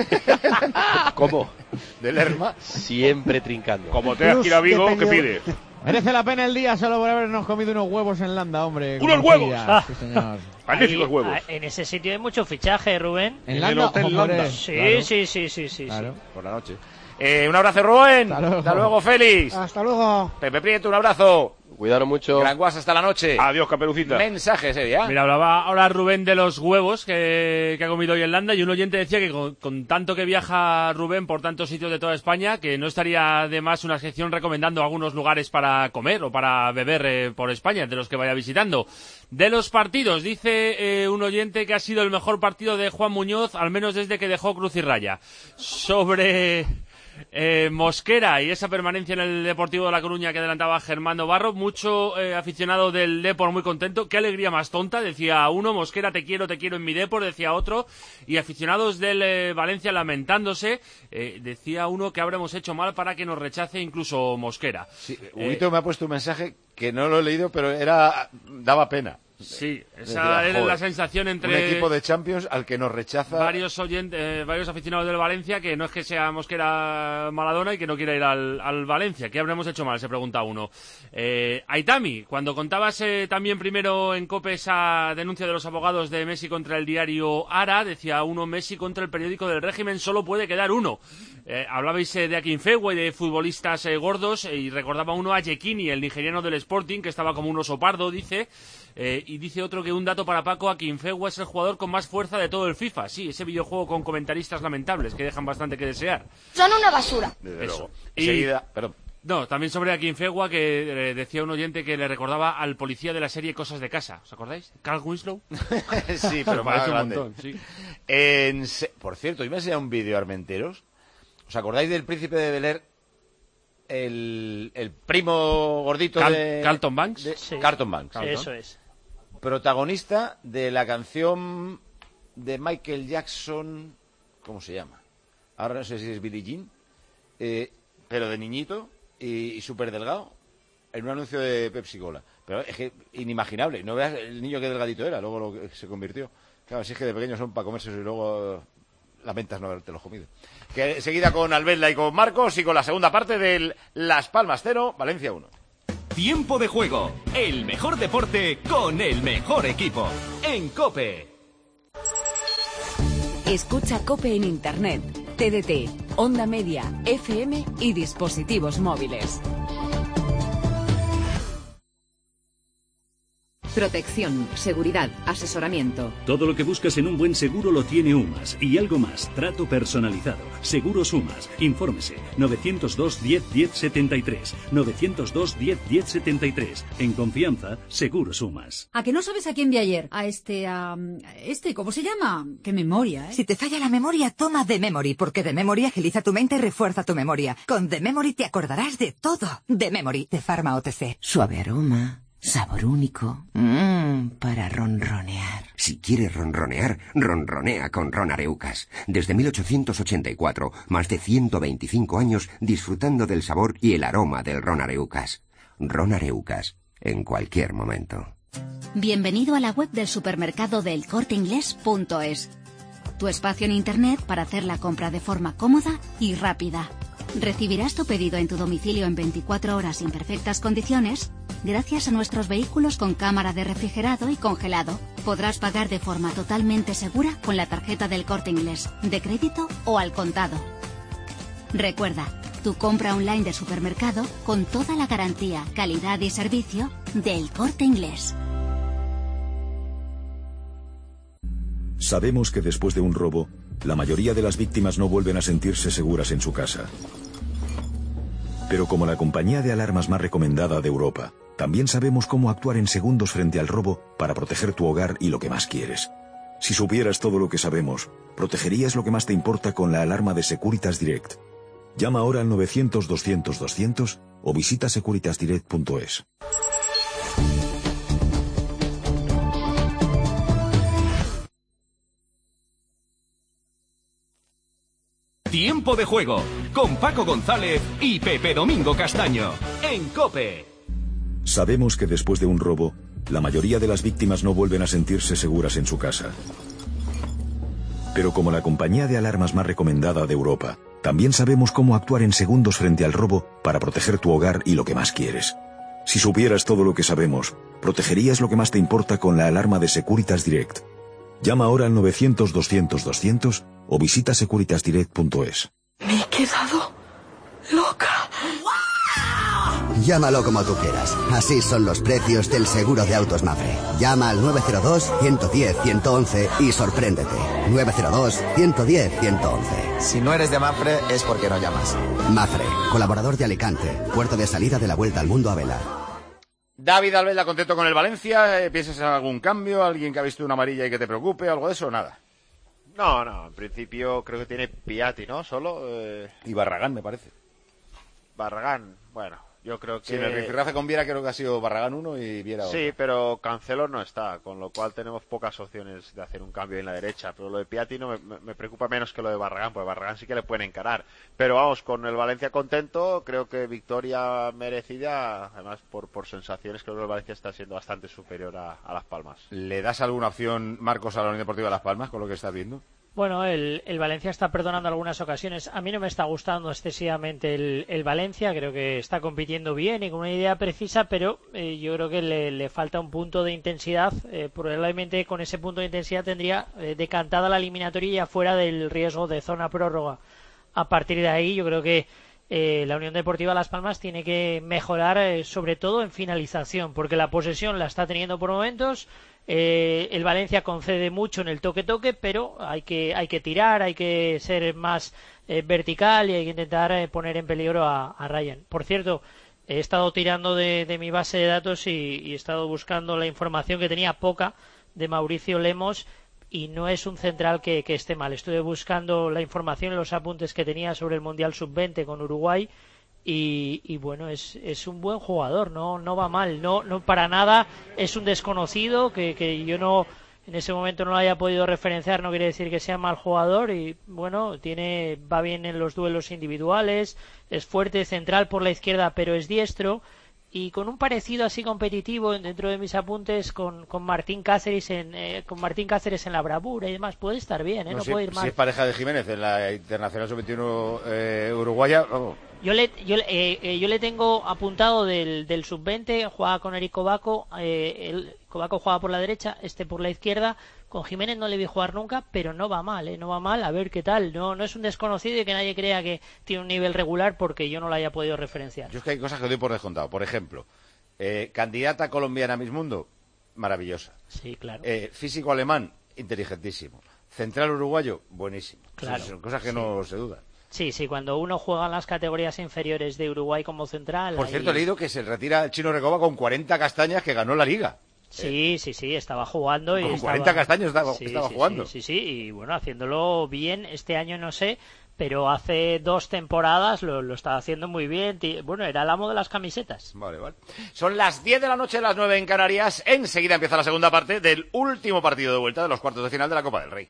S13: ¿Cómo?
S5: De Lerma.
S13: Siempre trincando.
S12: Como te has tirado a Vigo, ¿qué pides?
S2: Merece la pena el día solo por habernos comido unos huevos en Landa, hombre.
S12: ¡Unos huevos!
S2: Ah. Sí, señor.
S12: Magníficos huevos.
S11: Ahí, en ese sitio hay mucho fichaje, Rubén.
S2: ¿En,
S12: ¿En
S2: Landa?
S12: el Hotel Landa?
S11: Sí,
S2: claro.
S11: sí, sí, sí, sí,
S2: claro.
S11: sí.
S5: Por la noche. Eh, un abrazo, Rubén.
S2: Hasta luego.
S5: Hasta luego, Félix.
S7: Hasta luego.
S5: Pepe Prieto, un abrazo.
S13: Cuidaros mucho.
S5: Gran Guas, hasta la noche.
S12: Adiós, Caperucita.
S5: Mensajes, ¿eh? ¿Ya?
S18: Mira, hablaba ahora Rubén de los huevos que, que ha comido hoy en Landa y un oyente decía que con, con tanto que viaja Rubén por tantos sitios de toda España, que no estaría de más una sección recomendando algunos lugares para comer o para beber eh, por España, de los que vaya visitando. De los partidos, dice eh, un oyente que ha sido el mejor partido de Juan Muñoz, al menos desde que dejó Cruz y Raya. Sobre... Eh, Mosquera y esa permanencia en el Deportivo de La Coruña que adelantaba Germán Navarro, mucho eh, aficionado del Depor muy contento. Qué alegría más tonta, decía uno. Mosquera, te quiero, te quiero en mi Depor, decía otro. Y aficionados del eh, Valencia lamentándose, eh, decía uno que habremos hecho mal para que nos rechace incluso Mosquera.
S5: Sí, Huguito eh, me ha puesto un mensaje que no lo he leído, pero era daba pena.
S18: Sí, esa era la sensación entre...
S5: Un equipo de Champions al que nos rechaza...
S18: Varios oyentes, eh, varios aficionados del Valencia, que no es que sea Mosquera Maladona y que no quiera ir al, al Valencia. ¿Qué habremos hecho mal? Se pregunta uno. Eh, Aitami, cuando contabas eh, también primero en COPE esa denuncia de los abogados de Messi contra el diario Ara, decía uno, Messi contra el periódico del régimen, solo puede quedar uno. Eh, hablabais eh, de Akinfenwa y de futbolistas eh, gordos, eh, y recordaba uno a Yekini, el nigeriano del Sporting, que estaba como un oso pardo, dice... Eh, y dice otro que un dato para Paco, Akinfenwa es el jugador con más fuerza de todo el FIFA. Sí, ese videojuego con comentaristas lamentables que dejan bastante que desear.
S19: Son una basura.
S5: Desde
S18: Eso.
S5: luego.
S18: Y,
S5: Enseguida, perdón.
S18: No, también sobre Akinfenwa, que eh, decía un oyente que le recordaba al policía de la serie Cosas de Casa. ¿Os acordáis? Carl Winslow.
S5: Sí, pero más
S18: parece un
S5: grande.
S18: montón, sí.
S5: En se... Por cierto, hoy me ha enseñado un vídeo, Armenteros. ¿Os acordáis del Príncipe de Bel-Air? El, el primo gordito
S18: Cal
S5: de...
S18: Carlton Banks.
S5: De...
S11: Sí.
S5: Carlton Banks.
S11: Sí, eso es.
S5: Protagonista de la canción de Michael Jackson, ¿cómo se llama? Ahora no sé si es Billie Jean, eh, pero de niñito y, y súper delgado, en un anuncio de Pepsi Cola. Pero es que inimaginable, no veas el niño que delgadito era, luego lo que se convirtió. Claro, si es que de pequeños son para comerse y luego lamentas no haberte los comido. Que seguida con Albelda y con Marcos y con la segunda parte del Las Palmas cero, Valencia uno.
S20: Tiempo de juego, el mejor deporte con el mejor equipo, en COPE.
S21: Escucha COPE en Internet.
S19: T D T, onda media, F M y dispositivos móviles. Protección, seguridad, asesoramiento.
S21: Todo lo que buscas en un buen seguro lo tiene UMAS. Y algo más, trato personalizado. Seguros UMAS. Infórmese. novecientos dos, diez, diez, setenta y tres. novecientos dos, diez, diez, setenta y tres. En confianza, Seguros UMAS.
S22: ¿A que no sabes a quién vi ayer? A este, a... este, ¿cómo se llama? Qué memoria, ¿eh?
S23: Si te falla la memoria, toma The Memory, porque The Memory agiliza tu mente y refuerza tu memoria. Con The Memory te acordarás de todo. The Memory, de Pharma O T C.
S24: Suave aroma. Sabor único. Mmm, para ronronear. Si quieres ronronear, ronronea con Ron Areucas. Desde mil ochocientos ochenta y cuatro, más de ciento veinticinco años disfrutando del sabor y el aroma del Ron Areucas. Ron Areucas, en cualquier momento.
S25: Bienvenido a la web del supermercado del corte inglés punto es. Tu espacio en internet para hacer la compra de forma cómoda y rápida. Recibirás tu pedido en tu domicilio en veinticuatro horas en perfectas condiciones gracias a nuestros vehículos con cámara de refrigerado y congelado. Podrás pagar de forma totalmente segura con la tarjeta del Corte Inglés, de crédito o al contado. Recuerda, tu compra online de supermercado con toda la garantía, calidad y servicio del Corte Inglés.
S26: Sabemos que después de un robo, la mayoría de las víctimas no vuelven a sentirse seguras en su casa. Pero como la compañía de alarmas más recomendada de Europa, también sabemos cómo actuar en segundos frente al robo para proteger tu hogar y lo que más quieres. Si supieras todo lo que sabemos, protegerías lo que más te importa con la alarma de Securitas Direct. Llama ahora al novecientos, doscientos, doscientos o visita securitas direct punto es.
S20: Tiempo de juego con Paco González y Pepe Domingo Castaño en COPE.
S26: Sabemos que después de un robo, la mayoría de las víctimas no vuelven a sentirse seguras en su casa. Pero como la compañía de alarmas más recomendada de Europa, también sabemos cómo actuar en segundos frente al robo para proteger tu hogar y lo que más quieres. Si supieras todo lo que sabemos, protegerías lo que más te importa con la alarma de Securitas Direct. Llama ahora al novecientos, doscientos, doscientos o visita securitas direct punto es.
S27: Me he quedado loca.
S28: Llámalo como tú quieras. Así son los precios del seguro de autos Mafre. Llama al nueve cero dos, ciento diez, ciento once y sorpréndete. nueve cero dos, ciento diez, ciento once.
S29: Si no eres de Mafre es porque no llamas.
S28: Mafre, colaborador de Alicante, puerto de salida de la Vuelta al Mundo a vela.
S5: David Alvela, contento con el Valencia. ¿Piensas en algún cambio? ¿Alguien que ha visto una amarilla y que te preocupe? ¿Algo de eso? Nada.
S10: No, no, en principio creo que tiene Piatti, ¿no? Solo. Eh...
S5: Y Barragán, me parece.
S10: Barragán, bueno, yo creo que...
S5: Sí, en el rifirrafe con Viera creo que ha sido Barragán uno y Viera otro.
S10: Sí, pero Cancelo no está, con lo cual tenemos pocas opciones de hacer un cambio en la derecha. Pero lo de Piatti no me, me preocupa menos que lo de Barragán, porque Barragán sí que le pueden encarar. Pero vamos, con el Valencia contento, creo que victoria merecida, además por, por sensaciones, creo que el Valencia está siendo bastante superior a, a Las Palmas.
S5: ¿Le das alguna opción, Marcos, a la Unión Deportiva de Las Palmas con lo que estás viendo?
S11: Bueno, el, el Valencia está perdonando algunas ocasiones. A mí no me está gustando excesivamente el, el Valencia. Creo que está compitiendo bien y con una idea precisa, pero eh, yo creo que le, le falta un punto de intensidad. Eh, probablemente con ese punto de intensidad tendría eh, decantada la eliminatoria ya fuera del riesgo de zona prórroga. A partir de ahí, yo creo que eh, la Unión Deportiva Las Palmas tiene que mejorar, eh, sobre todo en finalización, porque la posesión la está teniendo por momentos. Eh, el Valencia concede mucho en el toque-toque, pero hay que hay que tirar, hay que ser más eh, vertical y hay que intentar eh, poner en peligro a, a Ryan. Por cierto, he estado tirando de, de mi base de datos y, y he estado buscando la información que tenía poca de Mauricio Lemos y no es un central que, que esté mal. Estuve buscando la información en los apuntes que tenía sobre el Mundial sub veinte con Uruguay. Y, y bueno, es, es un buen jugador, no no va mal, no no para nada es un desconocido que, que yo no en ese momento no lo haya podido referenciar, no quiere decir que sea mal jugador y bueno, tiene va bien en los duelos individuales, es fuerte, central por la izquierda, pero es diestro y con un parecido así competitivo dentro de mis apuntes con, con Martín Cáceres en eh, con Martín Cáceres en la bravura y demás, puede estar bien, ¿eh? no, no
S5: si,
S11: puede ir mal.
S5: Si es pareja de Jiménez en la Internacional sub veintiuno eh, uruguaya, vamos.
S11: Yo le, yo, eh, eh, yo le tengo apuntado del, del sub veinte, jugaba con Eric Baco, eh, el, Cobaco juega por la derecha, este por la izquierda. Con Jiménez no le vi jugar nunca, pero no va mal, ¿eh? No va mal, a ver qué tal. No, no es un desconocido y que nadie crea que tiene un nivel regular porque yo no lo haya podido referenciar.
S5: Yo es que hay cosas que doy por descontado. Por ejemplo, eh, candidata colombiana a Miss Mundo, maravillosa.
S11: Sí, claro.
S5: Eh, físico alemán, inteligentísimo. Central uruguayo, buenísimo.
S11: Claro.
S5: Son cosas que
S11: Sí.
S5: no se dudan.
S11: Sí, sí, cuando uno juega en las categorías inferiores de Uruguay como central...
S5: Por
S11: ahí-
S5: cierto, he leído que se retira el Chino Recoba con cuarenta castañas que ganó la Liga.
S11: Sí, sí, sí, estaba jugando y
S5: Con
S11: estaba...
S5: cuarenta castaños estaba,
S11: Sí,
S5: estaba
S11: sí,
S5: jugando.
S11: Sí, sí, sí, y bueno, haciéndolo bien. Este año no sé, pero hace dos temporadas lo, lo estaba haciendo muy bien. Ti- Bueno, era el amo de las camisetas.
S5: Vale, vale. Son las diez de la noche, las nueve en Canarias. Enseguida empieza la segunda parte del último partido de vuelta de los cuartos de final de la Copa del Rey.